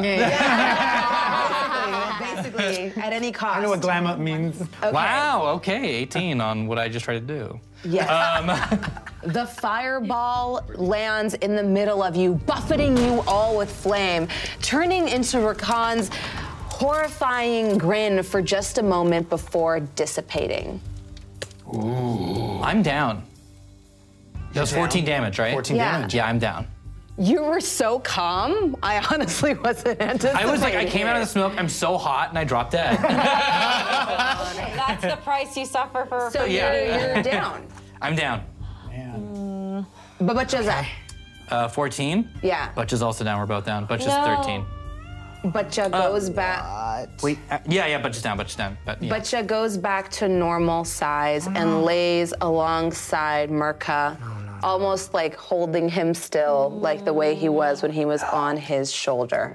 Basically, at any cost. I know what glam up means. Wow. Okay. 18 on what I just tried to do. Yes. The fireball lands in the middle of you, buffeting you all with flame, turning into Rakan's horrifying grin for just a moment before dissipating. Ooh. I'm down. That was 14 damage, right? 14 Yeah. damage. Yeah, I'm down. You were so calm. I honestly wasn't anticipating. I was like, I came out of the smoke. I'm so hot, and I dropped dead. That's the price you suffer for. So you're down. I'm down. Man. But Butcha's up. 14. Yeah. Butcha's also down. We're both down. Butcha's No. 13. Butcha goes back. Wait. Yeah. Butcha's down. Butcha's down. But yeah. Butcha goes back to normal size and lays alongside Mirka, almost like holding him still, like the way he was when he was on his shoulder.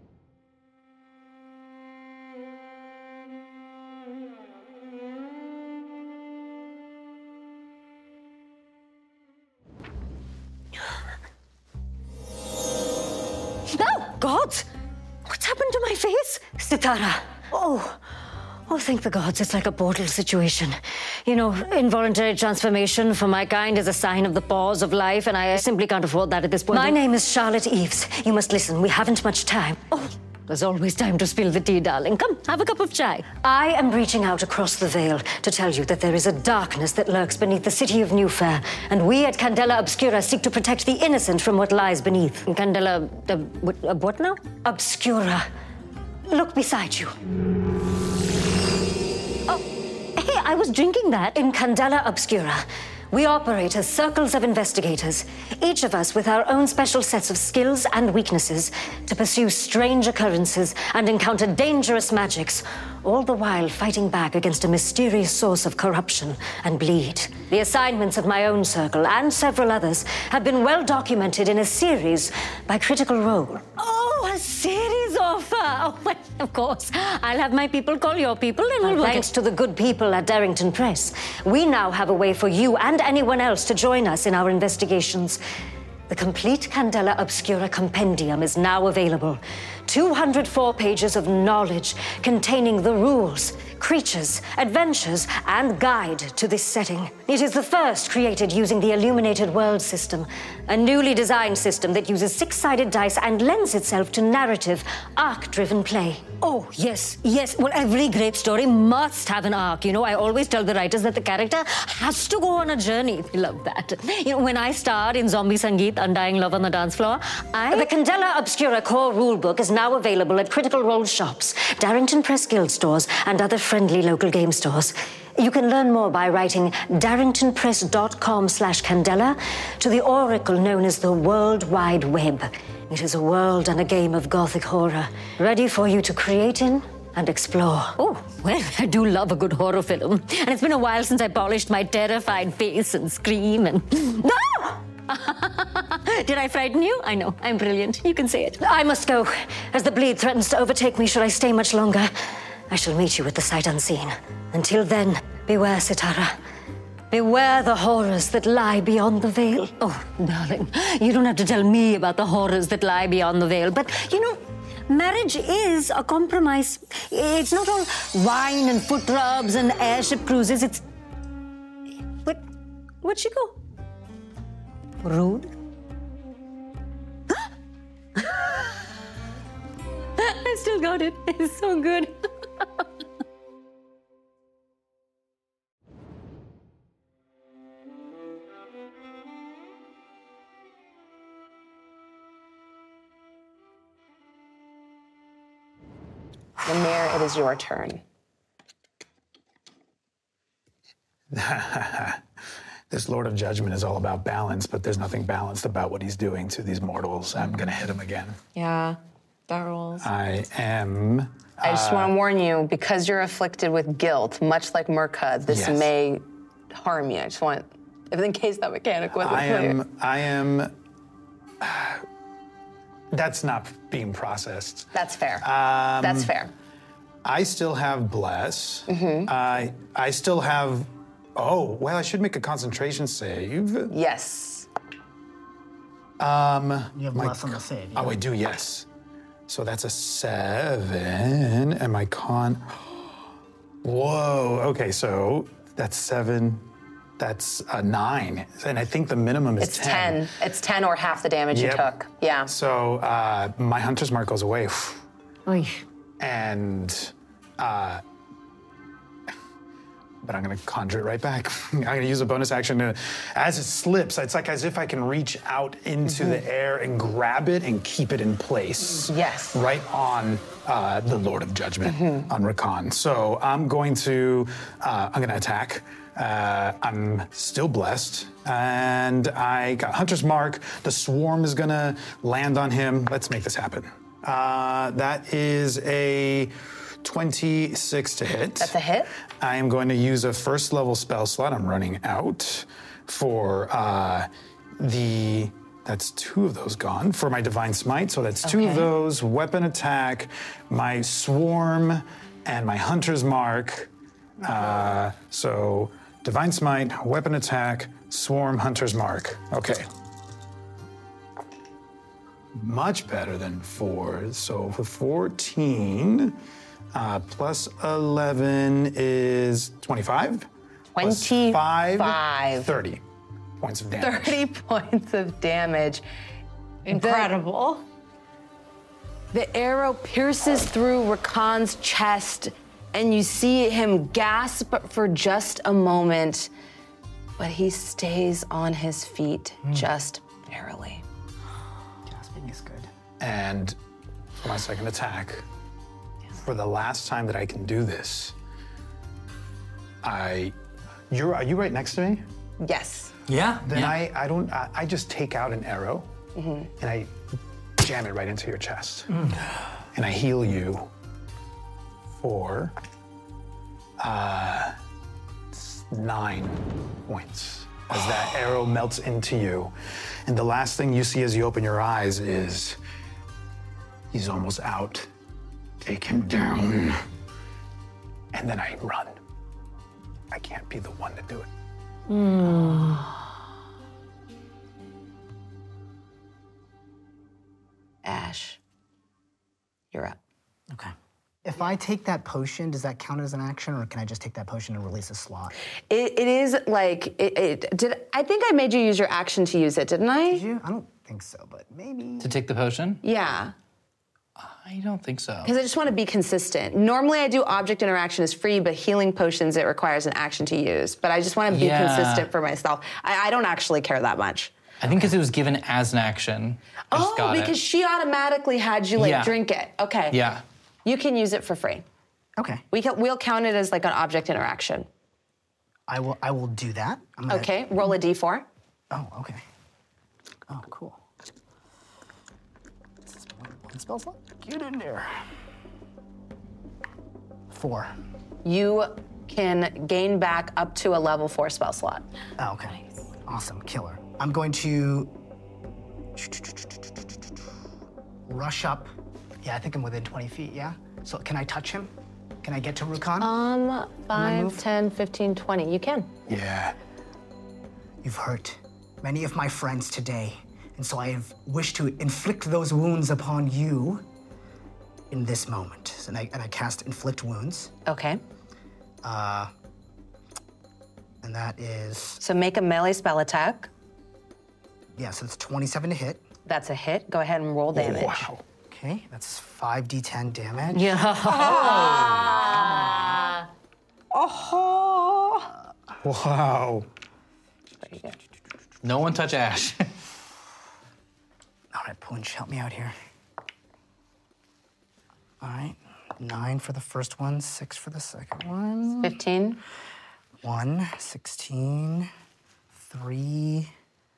Oh, God! What's happened to my face? Sithara. Oh, thank the gods. It's like a portal situation. You know, involuntary transformation for my kind is a sign of the pause of life, and I simply can't afford that at this point. My name is Charlotte Eves. You must listen. We haven't much time. Oh, there's always time to spill the tea, darling. Come, have a cup of chai. I am reaching out across the veil to tell you that there is a darkness that lurks beneath the city of Newfair, and we at Candela Obscura seek to protect the innocent from what lies beneath. Candela... what now? Obscura. Look beside you. Oh, hey, I was drinking that. In Candela Obscura, we operate as circles of investigators, each of us with our own special sets of skills and weaknesses to pursue strange occurrences and encounter dangerous magics, all the while fighting back against a mysterious source of corruption and bleed. The assignments of my own circle and several others have been well documented in a series by Critical Role. Oh, a series offer! Oh, well, of course. I'll have my people call your people and we'll work. Thanks to the good people at Darrington Press, we now have a way for you and anyone else to join us in our investigations. The complete Candela Obscura compendium is now available. 204 pages of knowledge containing the rules, creatures, adventures, and guide to this setting. It is the first created using the Illuminated World system, a newly designed system that uses 6-sided dice and lends itself to narrative, arc-driven play. Oh, yes. Well, every great story must have an arc. You know, I always tell the writers that the character has to go on a journey. They love that. You know, when I starred in Zombie Sangeet, Undying Love on the Dance Floor, the Candela Obscura core rulebook is now available at Critical Role shops, Darrington Press Guild stores, and other friendly local game stores. You can learn more by writing darringtonpress.com/Candela to the oracle known as the World Wide Web. It is a world and a game of gothic horror, ready for you to create in and explore. Oh, well, I do love a good horror film. And it's been a while since I polished my terrified face and scream and... Ah! Did I frighten you? I know, I'm brilliant. You can say it. I must go, as the bleed threatens to overtake me should I stay much longer. I shall meet you with the sight unseen. Until then, beware, Sitara. Beware the horrors that lie beyond the veil. Oh, darling, you don't have to tell me about the horrors that lie beyond the veil, but, you know, marriage is a compromise. It's not all wine and foot rubs and airship cruises. It's... Where'd she go? Rude? I still got it. It's so good. Mimir, it is your turn. This Lord of Judgment is all about balance, but there's nothing balanced about what he's doing to these mortals. I'm gonna hit him again. Yeah, that rolls. I just want to warn you, because you're afflicted with guilt, much like Murka, this Yes. may harm you. I just want, if in case that mechanic wasn't clear. That's not being processed. That's fair. That's fair. I still have Bless. Mm-hmm. I still have, oh, well, I should make a concentration save. Yes. You have Bless on the save. Oh, I do, yes. So that's a 7, and my con, whoa, okay, so that's 7, that's a 9, and I think the minimum is 10. It's 10 or half the damage you took. Yeah. So my Hunter's Mark goes away. Oy. And, but I'm gonna conjure it right back. I'm gonna use a bonus action to, as it slips, it's like as if I can reach out into the air and grab it and keep it in place. Yes. Right on the Lord of Judgment, on Rakan. So I'm going to attack. I'm still blessed, and I got Hunter's Mark. The swarm is gonna land on him. Let's make this happen. That is a 26 to hit. That's a hit. I am going to use a first level spell slot. I'm running out for that's 2 of those gone for my Divine Smite. So that's 2 of those, weapon attack, my swarm, and my Hunter's Mark. So Divine Smite, weapon attack, swarm, Hunter's Mark. Okay. Much better than 4. So for 14, plus 11 is 25. 25. Plus 5, 30 points of damage. 30 points of damage. Incredible. The arrow pierces through Rakan's chest, and you see him gasp for just a moment, but he stays on his feet just barely. Gasping is good. And for my second attack, for the last time that I can do this, are you right next to me? Yes. Yeah. Then I just take out an arrow and I jam it right into your chest. And I heal you for 9 points as that arrow melts into you. And the last thing you see as you open your eyes is he's almost out. Take him down. And then I run. I can't be the one to do it. Ash, you're up. Okay. If I take that potion, does that count as an action, or can I just take that potion and release a slot? It is like, I think I made you use your action to use it, didn't I? Did you? I don't think so, but maybe. To take the potion? Yeah. I don't think so. Because I just want to be consistent. Normally I do object interaction is free, but healing potions, it requires an action to use. But I just want to be consistent for myself. I don't actually care that much. I think because it was given as an action. Because she automatically had you drink it. Okay. Yeah. You can use it for free. Okay. We'll count it as like an object interaction. I will do that. Okay, roll a d4. Oh, okay. Oh, cool. This is one spell slot. Get in there. 4. You can gain back up to a level 4 spell slot. Oh, okay. Awesome, killer. I'm going to rush up. Yeah, I think I'm within 20 feet, yeah? So can I touch him? Can I get to Rukon? 5, 10, 15, 20. You can. Yeah. You've hurt many of my friends today, and so I have wished to inflict those wounds upon you in this moment. And I cast Inflict Wounds. Okay. And that is... So make a melee spell attack. Yeah, so it's 27 to hit. That's a hit. Go ahead and roll damage. Wow. Okay, that's 5d10 damage. Yeah. Wow. Pretty good. No one touch Ash. All right, Punch, help me out here. All right, 9 for the first one, 6 for the second one. 15. 1, 16, 3,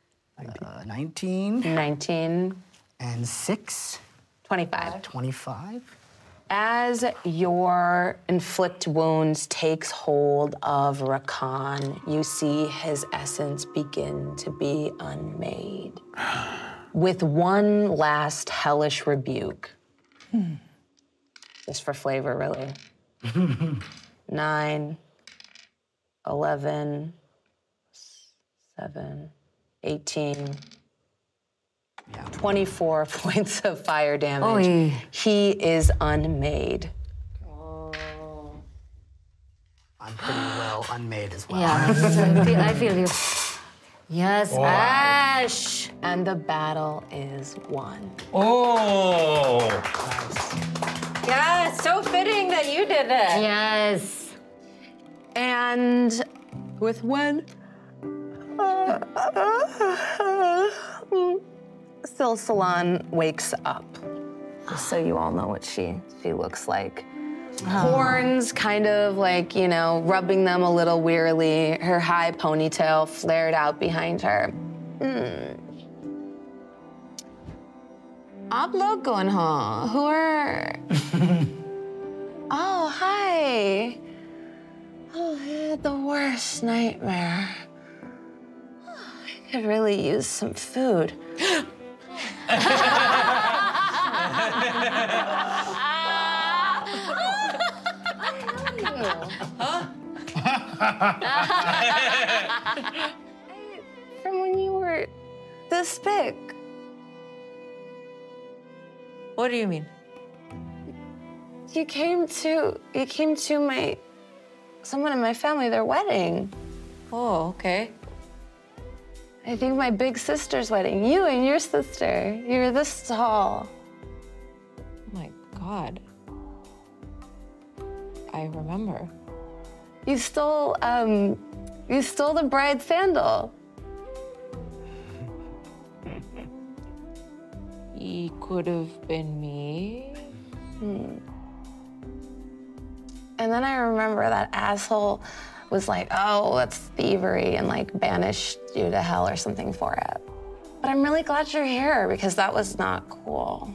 19. 19. And 6. 25. 25. As your inflict wounds takes hold of Rakan, you see his essence begin to be unmade. With one last hellish rebuke. Just for flavor, really. 9, 11, 7, 18, 24 points of fire damage. Oy. He is unmade. I'm pretty well unmade as well. Yeah, I feel you. Yes, Wow. Ash. And the battle is won. Oh! Yeah, it's so fitting that you did it. Yes. And with one... Still, Salon wakes up. Just so you all know what she looks like. Horns kind of like, you know, rubbing them a little wearily. Her high ponytail flared out behind her. आप लोग कौन हो? Who are... Oh, hi. Oh, I had the worst nightmare. I could really use some food. From when you were this big. What do you mean? You came to someone in my family, their wedding. Oh, okay. I think my big sister's wedding. You and your sister. You were this tall. Oh my God. I remember. You stole the bride's sandal. He could have been me. And then I remember that asshole was like, oh, that's thievery, and like banished you to hell or something for it. But I'm really glad you're here because that was not cool.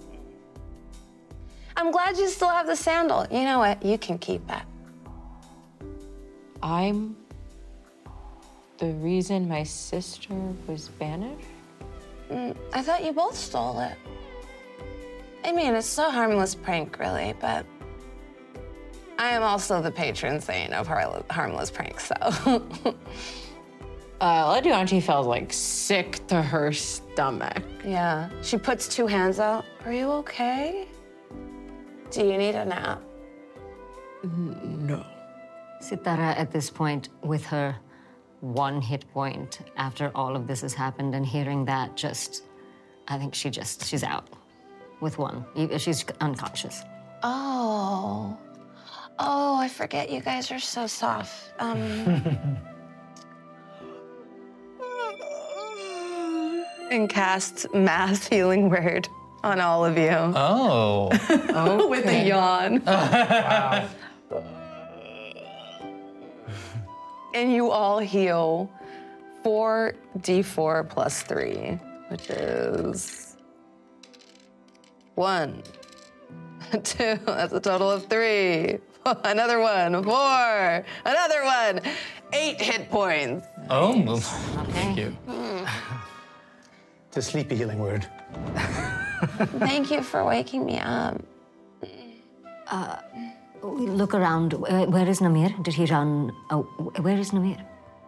I'm glad you still have the sandal. You know what? You can keep it. I'm the reason my sister was banished? I thought you both stole it. I mean, it's a harmless prank, really, but I am also the patron saint of harmless pranks, so. Leduanchi felt like sick to her stomach. Yeah, she puts 2 hands out. Are you okay? Do you need a nap? No. Sitara at this point with her 1 hit point after all of this has happened and hearing that I think she's out with 1. She's unconscious. Oh, I forget you guys are so soft. And cast mass healing word on all of you. Oh. With a yawn. Wow. And you all heal 4d4 plus 3, which is 1, 2, that's a total of 3, 4, Another one. 4. Another one. 8 hit points. Oh, thank you. It's a sleepy healing word. Thank you for waking me up. Look around. Where is Namir? Did he run? Oh, where is Namir?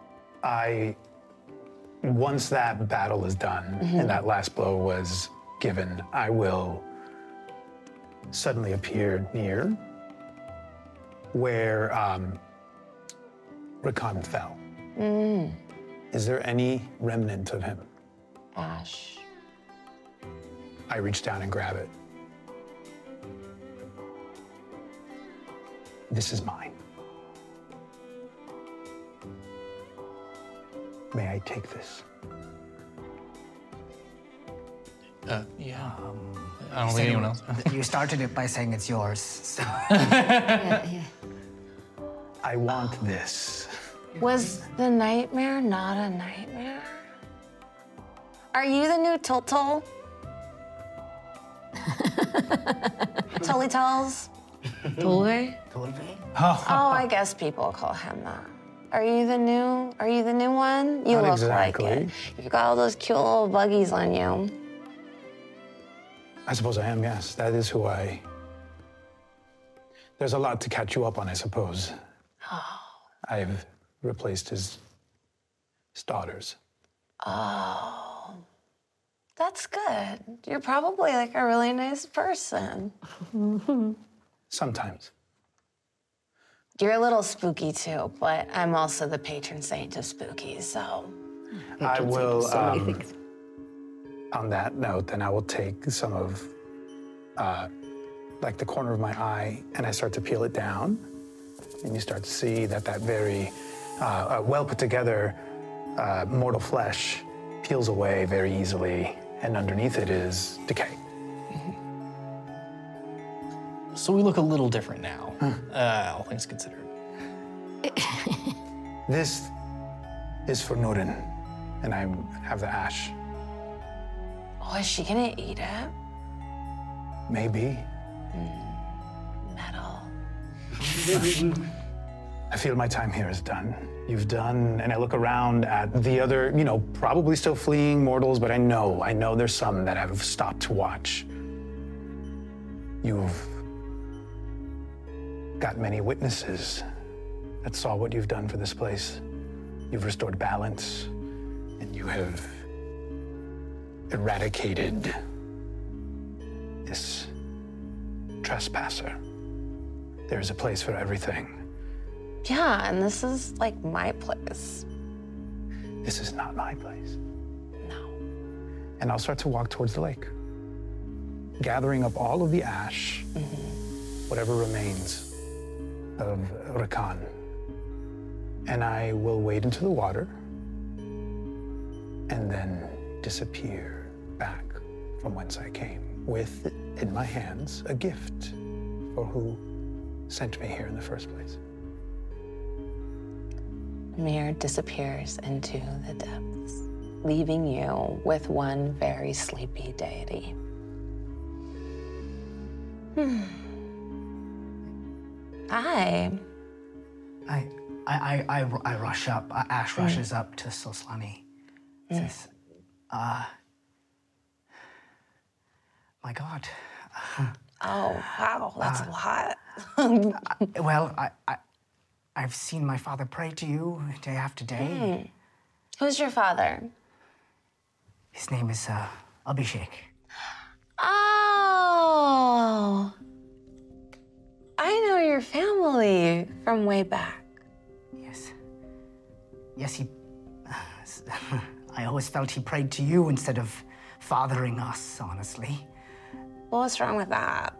Once that battle is done and that last blow was given, I will suddenly appear near where Rakan fell. Is there any remnant of him? Ash. I reach down and grab it. This is mine. May I take this? Yeah. I don't think anyone else. You started it by saying it's yours. So. I want this. Was the nightmare not a nightmare? Are you the new Tultul? Tully Tulls? Tolve? Oh, I guess people call him that. Are you the new one? You Not look exactly. like it. You've got all those cute little buggies on you. I suppose I am, yes. That is who I... There's a lot to catch you up on, I suppose. I've replaced his daughters. Oh, that's good. You're probably like a really nice person. Sometimes. You're a little spooky too, but I'm also the patron saint of spooky, so. I will, on that note, then I will take some of, like the corner of my eye, and I start to peel it down, and you start to see that very well put together mortal flesh peels away very easily, and underneath it is decay. So we look a little different now, all things considered. This is for Nurin, and I have the ash. Oh, is she gonna eat it? Maybe. Metal. I feel my time here is done. You've done, and I look around at the other, probably still fleeing mortals, but I know there's some that have stopped to watch. You've got many witnesses that saw what you've done for this place. You've restored balance, and you have eradicated this trespasser. There's a place for everything. Yeah, and this is like my place. This is not my place. No. And I'll start to walk towards the lake, gathering up all of the ash, whatever remains of Rakan. And I will wade into the water and then disappear back from whence I came with, in my hands, a gift for who sent me here in the first place. Mir disappears into the depths, leaving you with one very sleepy deity. I rush up. Ash rushes up to Soslani. Says, my God. Oh, wow, that's a lot. Well, I've seen my father pray to you day after day. Who's your father? His name is Abhishek. Oh, I know your family from way back. Yes, he... I always felt he prayed to you instead of fathering us, honestly. Well, what's wrong with that?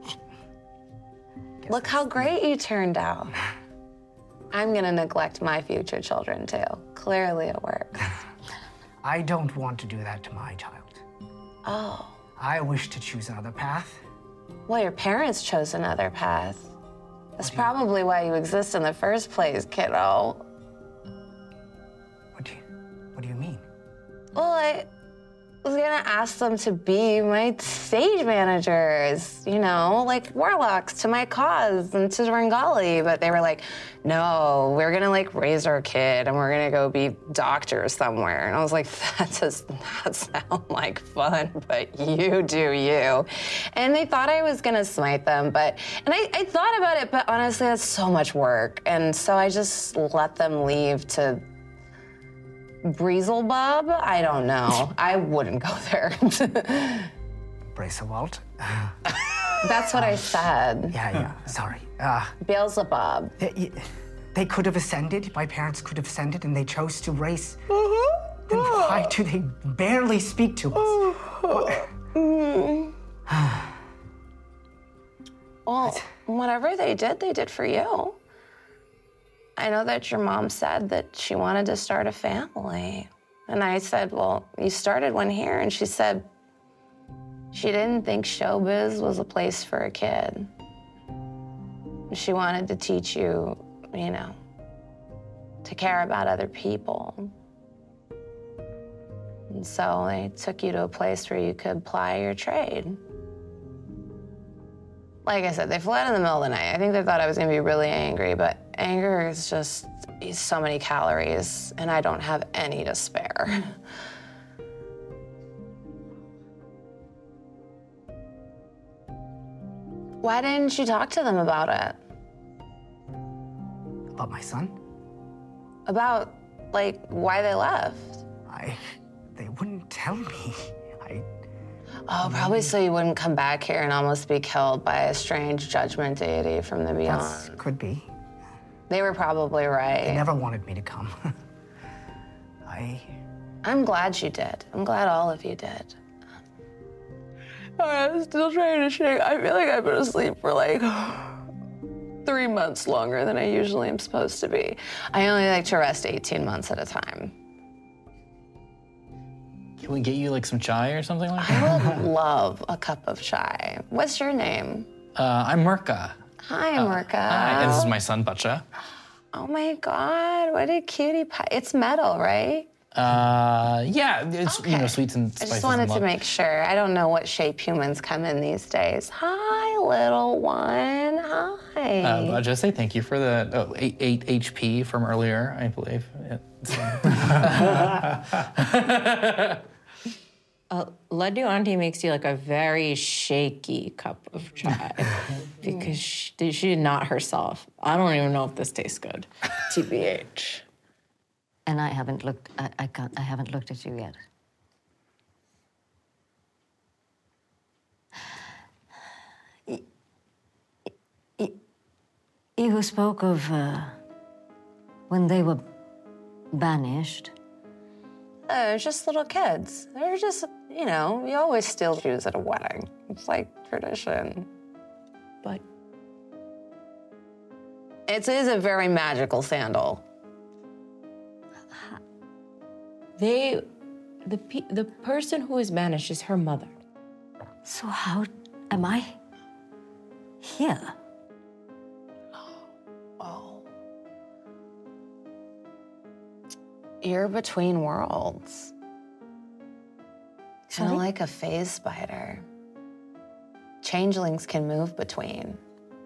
Look how great you turned out. I'm gonna neglect my future children too. Clearly it works. I don't want to do that to my child. Oh. I wish to choose another path. Well, your parents chose another path. That's probably why you exist in the first place, kiddo. What do you mean? Well, I was gonna ask them to be my stage managers, you know, like warlocks to my cause and to Rangali. But they were like, no, we're gonna like raise our kid and we're gonna go be doctors somewhere. And I was like, that does not sound like fun, but you do you. And they thought I was gonna smite them, and I thought about it, but honestly, that's so much work. And so I just let them leave to Breezelbub? I don't know. I wouldn't go there. Bracelwald. That's what I said. Yeah, sorry. Beelzebub. They could have ascended. My parents could have ascended, and they chose to race. Then why do they barely speak to us? Well, whatever they did for you. I know that your mom said that she wanted to start a family. And I said, well, you started one here. And she said she didn't think showbiz was a place for a kid. She wanted to teach you, you know, to care about other people. And so they took you to a place where you could ply your trade. Like I said, they fled in the middle of the night. I think they thought I was gonna be really angry, but anger is just so many calories, and I don't have any to spare. Why didn't you talk to them about it? About my son? About, like, why they left? They wouldn't tell me. Oh, probably so you wouldn't come back here and almost be killed by a strange judgment deity from the beyond. Could be. They were probably right. They never wanted me to come. I'm glad you did. I'm glad all of you did. I'm still trying to shake. I feel like I've been asleep for like 3 months longer than I usually am supposed to be. I only like to rest 18 months at a time. Can we get you like some chai or something like that? I would love a cup of chai. What's your name? I'm Murka. Hi, Murka. Hi, and this is my son, Bacha. Oh my God, what a cutie pie. It's metal, right? Yeah, it's, you know, sweets and I spices. just wanted and to love. make sure. I don't know what shape humans come in these days. Hi, little one. Hi. I'll just say thank you for the 8 HP from earlier, I believe. Laddu auntie makes you like a very shaky cup of chai because she did not herself. I don't even know if this tastes good. TBH. And I haven't looked. I haven't looked at you yet. You spoke of when they were banished. They're just little kids. They're just, you know, you always steal shoes at a wedding. It's like tradition. But it is a very magical sandal. The person who is banished is her mother. So how am I here? Oh. You're between worlds. Kind of like a phase spider. Changelings can move between.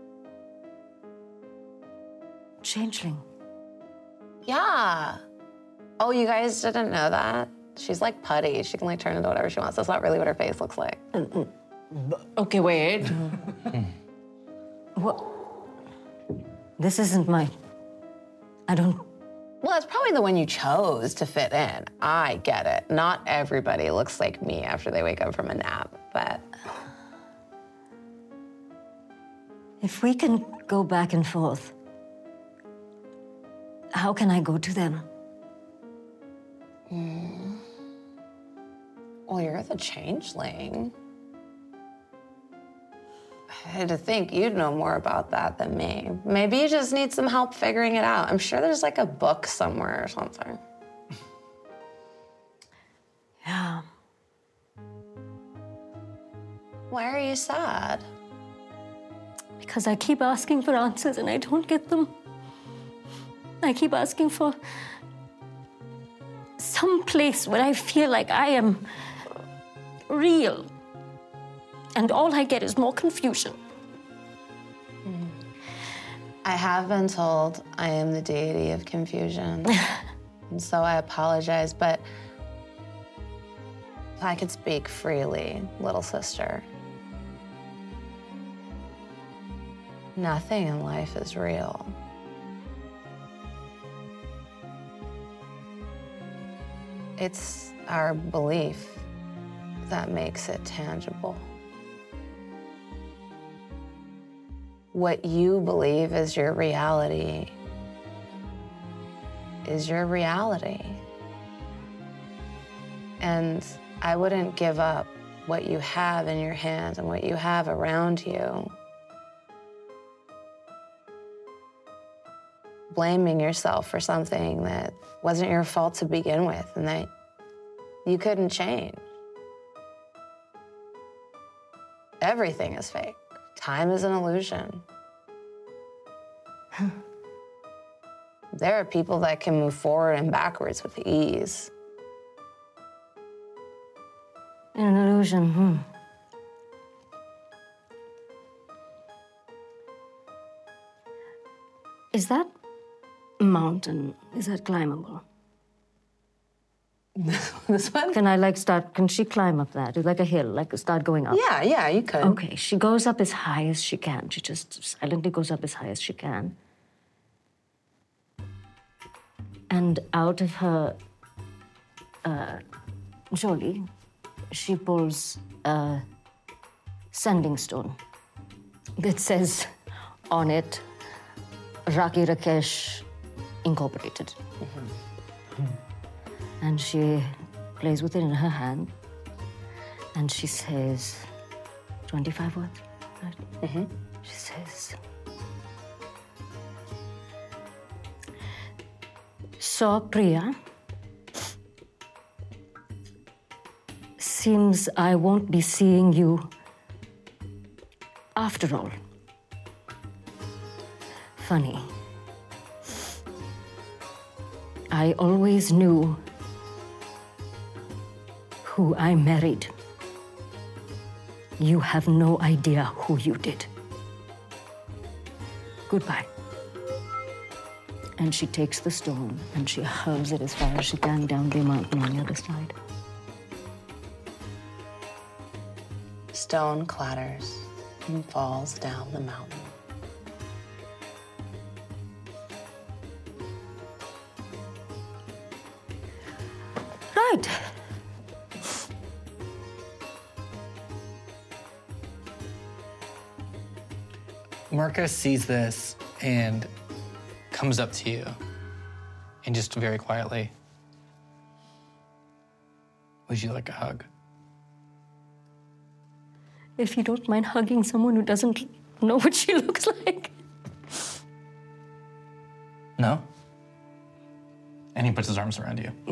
Changeling? Yeah. Oh, you guys didn't know that? She's like putty. She can like turn into whatever she wants. That's not really what her face looks like. Okay, wait. What? This isn't my... I don't... Well, that's probably the one you chose to fit in. I get it. Not everybody looks like me after they wake up from a nap, but... If we can go back and forth, how can I go to them? Well, you're the changeling. I had to think you'd know more about that than me. Maybe you just need some help figuring it out. I'm sure there's like a book somewhere or something. Yeah. Why are you sad? Because I keep asking for answers and I don't get them. I keep asking for some place where I feel like I am real. And all I get is more confusion. I have been told I am the deity of confusion. And so I apologize, but if I could speak freely, little sister. Nothing in life is real. It's our belief that makes it tangible. What you believe is your reality is your reality. And I wouldn't give up what you have in your hands and what you have around you. Blaming yourself for something that wasn't your fault to begin with and that you couldn't change. Everything is fake. Time is an illusion. There are people that can move forward and backwards with ease. An illusion, Is that mountain, is that climbable? This one? Can she climb up that? It's like a hill, like start going up? Yeah, you could. Okay, she goes up as high as she can. She just silently goes up as high as she can. And out of her jolly, she pulls a sending stone that says on it, Raki Rakesh Incorporated. And she plays with it in her hand, and she says, 25 words, right? She says, "So, Priya, seems I won't be seeing you after all. Funny. I always knew who I married. You have no idea who you did. Goodbye." And she takes the stone and she hurls it as far as she can down the mountain on the other side. Stone clatters and falls down the mountain. Right. Marcus sees this and comes up to you and just very quietly, "Would you like a hug?" If you don't mind hugging someone who doesn't know what she looks like. No? And he puts his arms around you.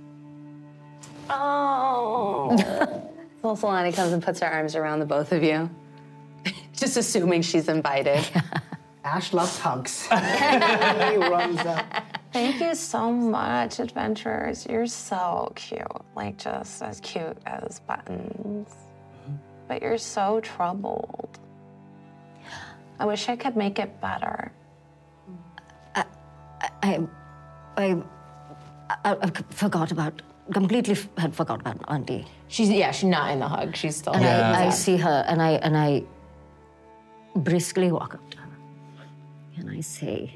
Oh. Little Solani comes and puts her arms around the both of you, just assuming she's invited. Ash loves hugs. He runs up. Thank you so much, adventurers. You're so cute. Like, just as cute as buttons. But you're so troubled. I wish I could make it better. I completely forgot about Auntie. She's not in the hug. She's still. And I see her, and I briskly walk up to her, and I say,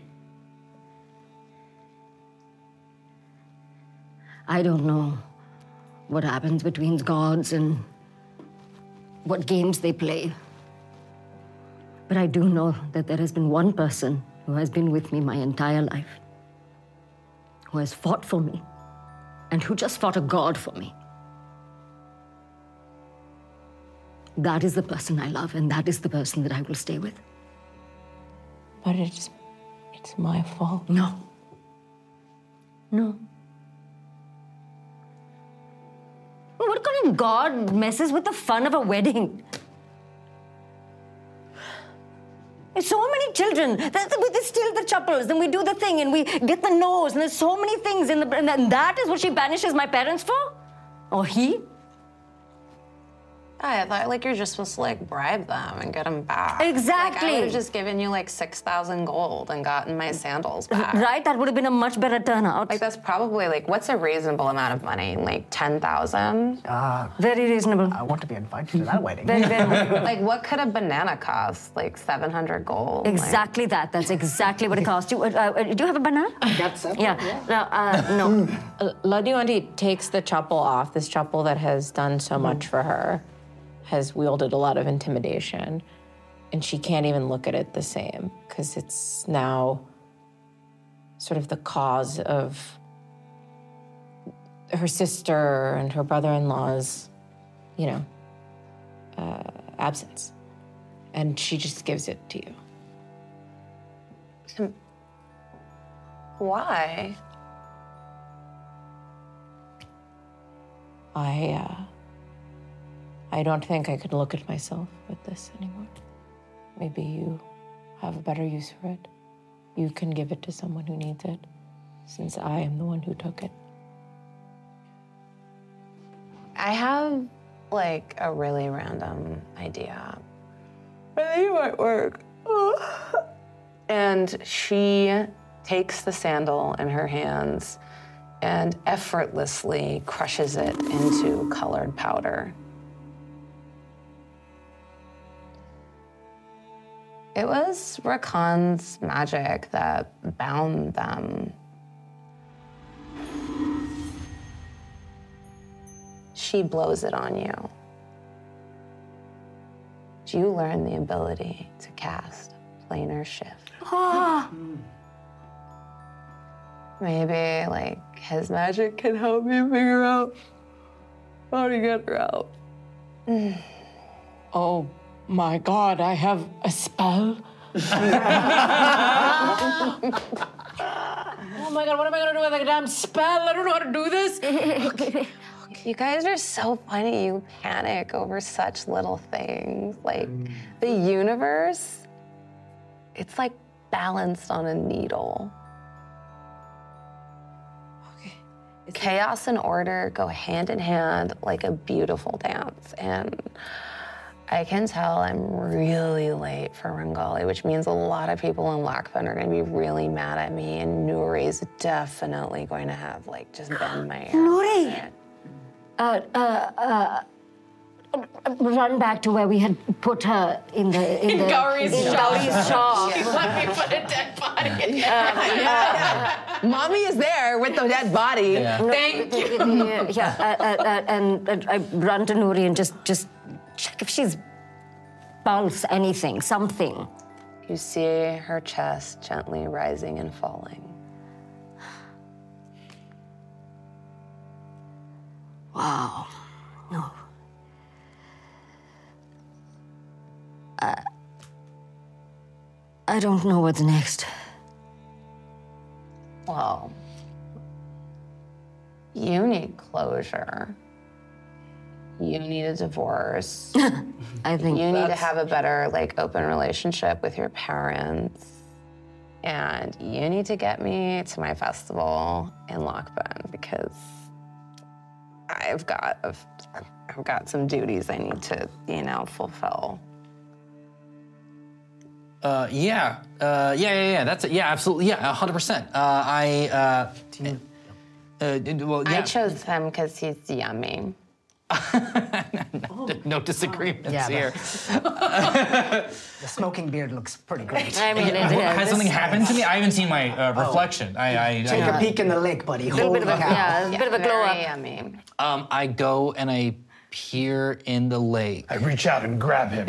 "I don't know what happens between gods and what games they play, but I do know that there has been one person who has been with me my entire life, who has fought for me, and who just fought a god for me. That is the person I love, and that is the person that I will stay with." But it's my fault. No. What kind of god messes with the fun of a wedding? There's so many children. We steal the chappals, then we do the thing, and we get the nose, and there's so many things, and that is what she banishes my parents for? Or he? I thought like you're just supposed to like bribe them and get them back. Exactly. Like, I would have just given you like 6,000 gold and gotten my sandals back. Right? That would have been a much better turnout. Like that's probably like what's a reasonable amount of money? Like 10,000? Very reasonable. I want to be invited to that wedding. Very, very. Like what could a banana cost? Like 700 gold? Exactly that. That's exactly what it cost. Do you have a banana? That's it. Yeah. No. Ladionti takes the chapel off, this chapel that has done so much for her, has wielded a lot of intimidation, and she can't even look at it the same because it's now sort of the cause of her sister and her brother-in-law's, absence. And she just gives it to you. Why? I don't think I could look at myself with this anymore. Maybe you have a better use for it. You can give it to someone who needs it, since I am the one who took it. I have like a really random idea. I think it might work. And she takes the sandal in her hands and effortlessly crushes it into colored powder. It was Rakan's magic that bound them. She blows it on you. You learn the ability to cast planar shift. Maybe, like, his magic can help you figure out how to get her out. Oh my God, I have a spell. Oh my God, what am I gonna do with a damn spell? I don't know how to do this. You guys are so funny. You panic over such little things. Like, the universe, it's like balanced on a needle. Chaos and order go hand in hand like a beautiful dance. And I can tell I'm really late for Rangali, which means a lot of people in Lakpan are going to be really mad at me, and Nuri's definitely going to have, like, just bend my ear. Nuri! Run back to where we had put her in Gauri's shop. Let me put a dead body. Mommy is there with the dead body. Yeah. Thank you. And I run to Nuri and just check if she's pulse anything, something. You see her chest gently rising and falling. Wow. No. I don't know what's next. Well, you need closure. You need a divorce. I think you need to have a better, like, open relationship with your parents. And you need to get me to my festival in Lakpan because I've got some duties I need to, fulfill. Yeah. That's it. Yeah, absolutely. Yeah, 100%. Well, yeah. I chose him because he's yummy. No disagreements here. The smoking beard looks pretty great. I mean, Has something happened to me? I haven't seen my reflection. Take a peek in the lake, buddy. a bit of a bit of a glow up. Yummy. I go and I peer in the lake. I reach out and grab him.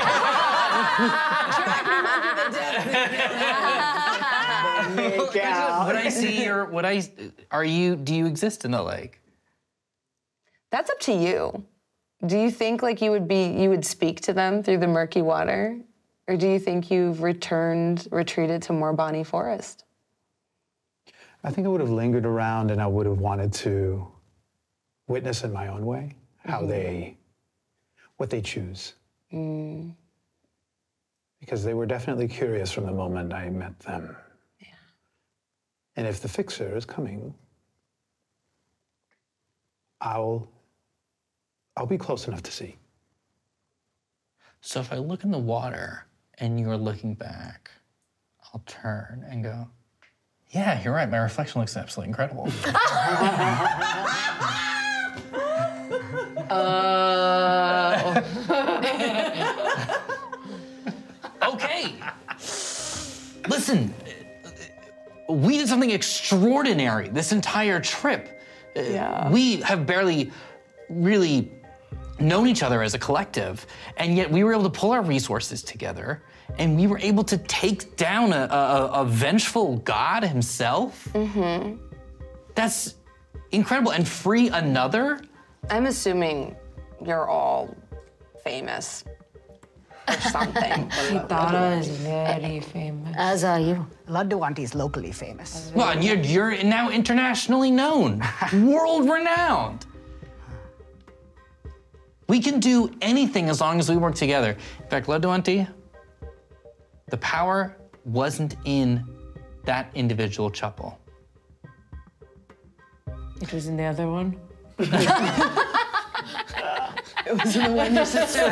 Would I see your? Do you exist in the lake? That's up to you. Do you think like you would speak to them through the murky water? Or do you think you've retreated to Morbani Forest? I think I would have lingered around and I would have wanted to witness in my own way what they choose. Because they were definitely curious from the moment I met them. Yeah. And if the fixer is coming, I'll be close enough to see. So if I look in the water and you're looking back, I'll turn and go, yeah, you're right, my reflection looks absolutely incredible. Okay. Listen, we did something extraordinary this entire trip. We have barely really known each other as a collective, and yet we were able to pull our resources together, and we were able to take down a vengeful god himself. Mm-hmm. That's incredible, and free another. I'm assuming you're all famous or something. Kitara is very famous. As are you. Laddu Auntie is locally famous. Well, and you're now internationally known, world renowned. We can do anything as long as we work together. In fact, Laddu Auntie, the power wasn't in that individual chapel. It was in the other one? It was in the one your sister.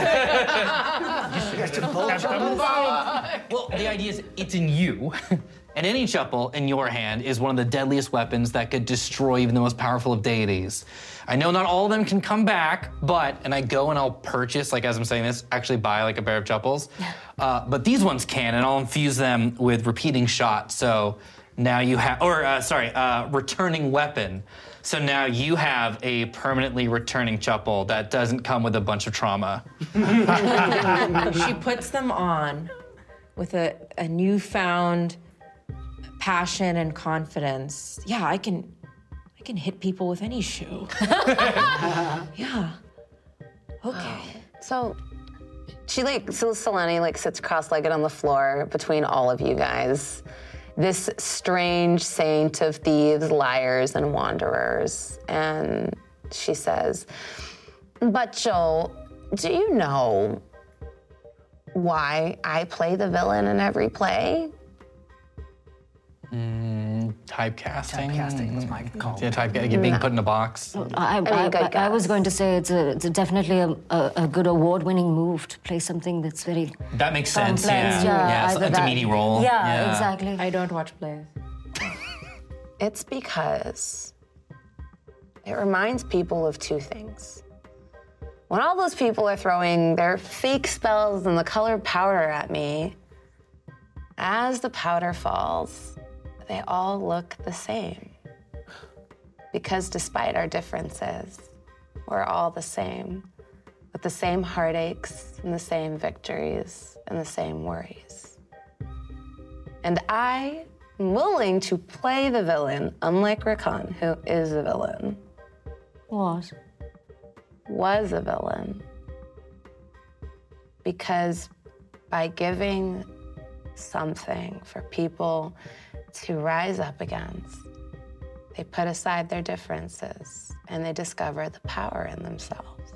Well, the idea is it's in you. And any chapel in your hand is one of the deadliest weapons that could destroy even the most powerful of deities. I know not all of them can come back, and I go and I'll purchase, like as I'm saying this, actually buy like a pair of chapels. But these ones can, and I'll infuse them with repeating shot. So now you have, returning weapon. So now you have a permanently returning chapel that doesn't come with a bunch of trauma. She puts them on with a newfound passion and confidence. Yeah, I can hit people with any shoe. Yeah. Okay. So Selene sits cross-legged on the floor between all of you guys. This strange saint of thieves, liars, and wanderers. And she says, but Joel, do you know why I play the villain in every play? Typecasting. Typecasting was my call. Yeah, being put in a box. I was going to say it's definitely a good award-winning move to play something that's very That makes sense, complex. yeah. It's a meaty role. Yeah, exactly. I don't watch plays. It's because it reminds people of two things. When all those people are throwing their fake spells and the colored powder at me, as the powder falls, they all look the same. Because despite our differences, we're all the same, with the same heartaches and the same victories and the same worries. And I am willing to play the villain, unlike Rakan, who is a villain. Was a villain. Because by giving something for people to rise up against, they put aside their differences and they discover the power in themselves.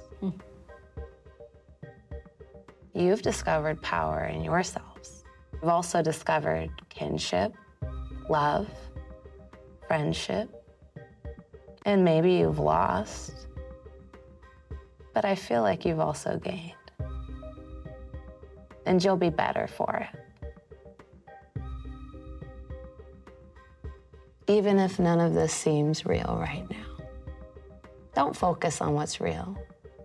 You've discovered power in yourselves. You've also discovered kinship, love, friendship, and maybe you've lost, but I feel like you've also gained. And you'll be better for it. Even if none of this seems real right now. Don't focus on what's real.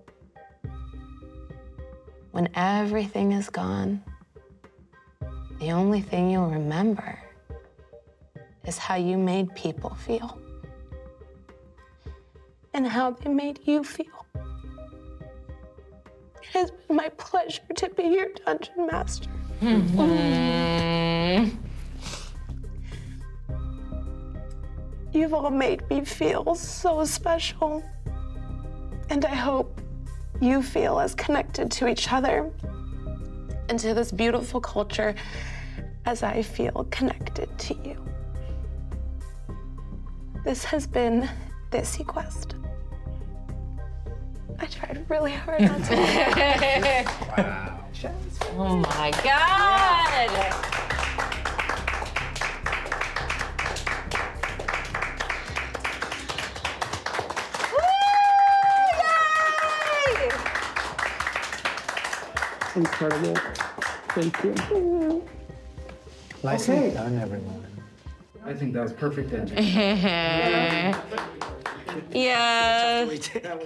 When everything is gone, the only thing you'll remember is how you made people feel and how they made you feel. It has been my pleasure to be your dungeon master. You've all made me feel so special. And I hope you feel as connected to each other and to this beautiful culture as I feel connected to you. This has been Dissy Quest. I tried really hard not to. Wow. Oh my God! Incredible. Thank you. Nicely done, everyone. I think that was perfect ending. Yes.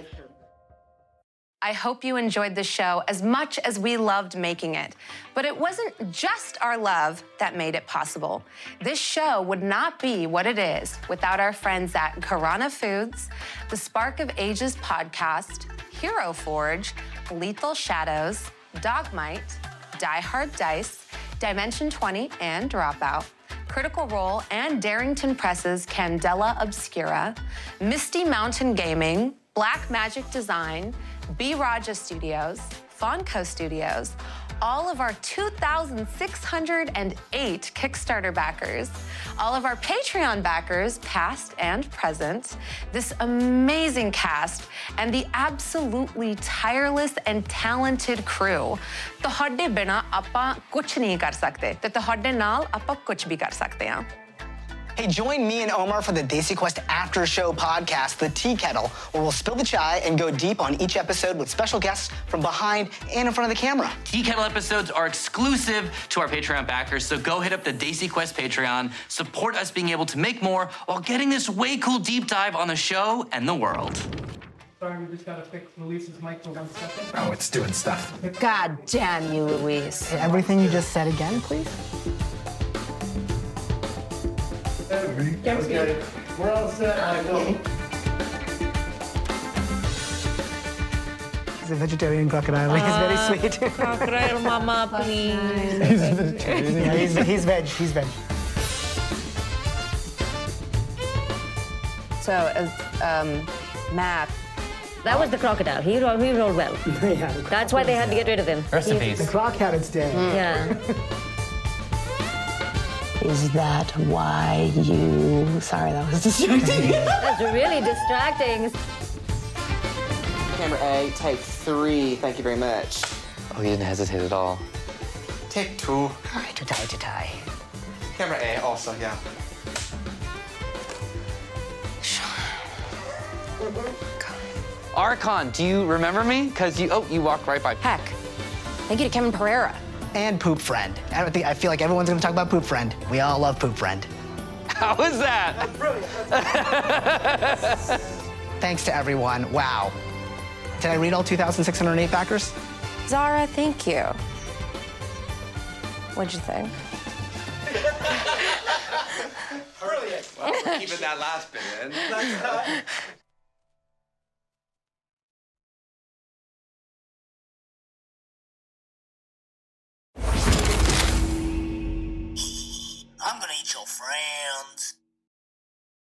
I hope you enjoyed the show as much as we loved making it. But it wasn't just our love that made it possible. This show would not be what it is without our friends at Karana Foods, the Spark of Ages podcast, Hero Forge, Lethal Shadows, Dogmite, Die Hard Dice, Dimension 20 and Dropout, Critical Role and Darrington Press's Candela Obscura, Misty Mountain Gaming, Black Magic Design, B. Raja Studios, Fonco Studios, all of our 2,608 Kickstarter backers, all of our Patreon backers, past and present, this amazing cast, and the absolutely tireless and talented crew. ਤੁਹਾਡੇ ਬਿਨਾ ਆਪਾਂ ਕੁਝ ਨਹੀਂ ਕਰ ਸਕਦੇ ਤੇ ਤੁਹਾਡੇ ਨਾਲ ਆਪਾਂ ਕੁਝ ਵੀ ਕਰ ਸਕਦੇ ਹਾਂ. Hey, join me and Omar for the Desi Quest After Show podcast, The Tea Kettle, where we'll spill the chai and go deep on each episode with special guests from behind and in front of the camera. Tea Kettle episodes are exclusive to our Patreon backers, so go hit up the Desi Quest Patreon, support us being able to make more while getting this way cool deep dive on the show and the world. Sorry, we just gotta fix Luis's mic for 1 second. Oh, it's doing stuff. God damn you, Luis. Hey, everything you just said again, please. Okay, we're all set. I go. He's a vegetarian crocodile. He's very sweet. Crocodile mama, please. He's a vegetarian. Yeah, he's veg. He's veg. So, Matt. That was the crocodile. He rolled well. Yeah, That's why they had to get rid of him. Rest in peace. the croc had its day. Yeah. Is that why you... Sorry, that was distracting. That's really distracting. Camera A, take 3. Thank you very much. Oh, you didn't hesitate at all. Take 2. To tie. Camera A also, yeah. Archon, do you remember me? Because you walked right by. Heck, thank you to Kevin Pereira. And Poop Friend. I feel like everyone's gonna talk about Poop Friend. We all love Poop Friend. How was that? Thanks to everyone. Wow. Did I read all 2,608 backers? Zara, thank you. What'd you think? Brilliant. Well, we're keeping that last bit in. I'm gonna eat your friends.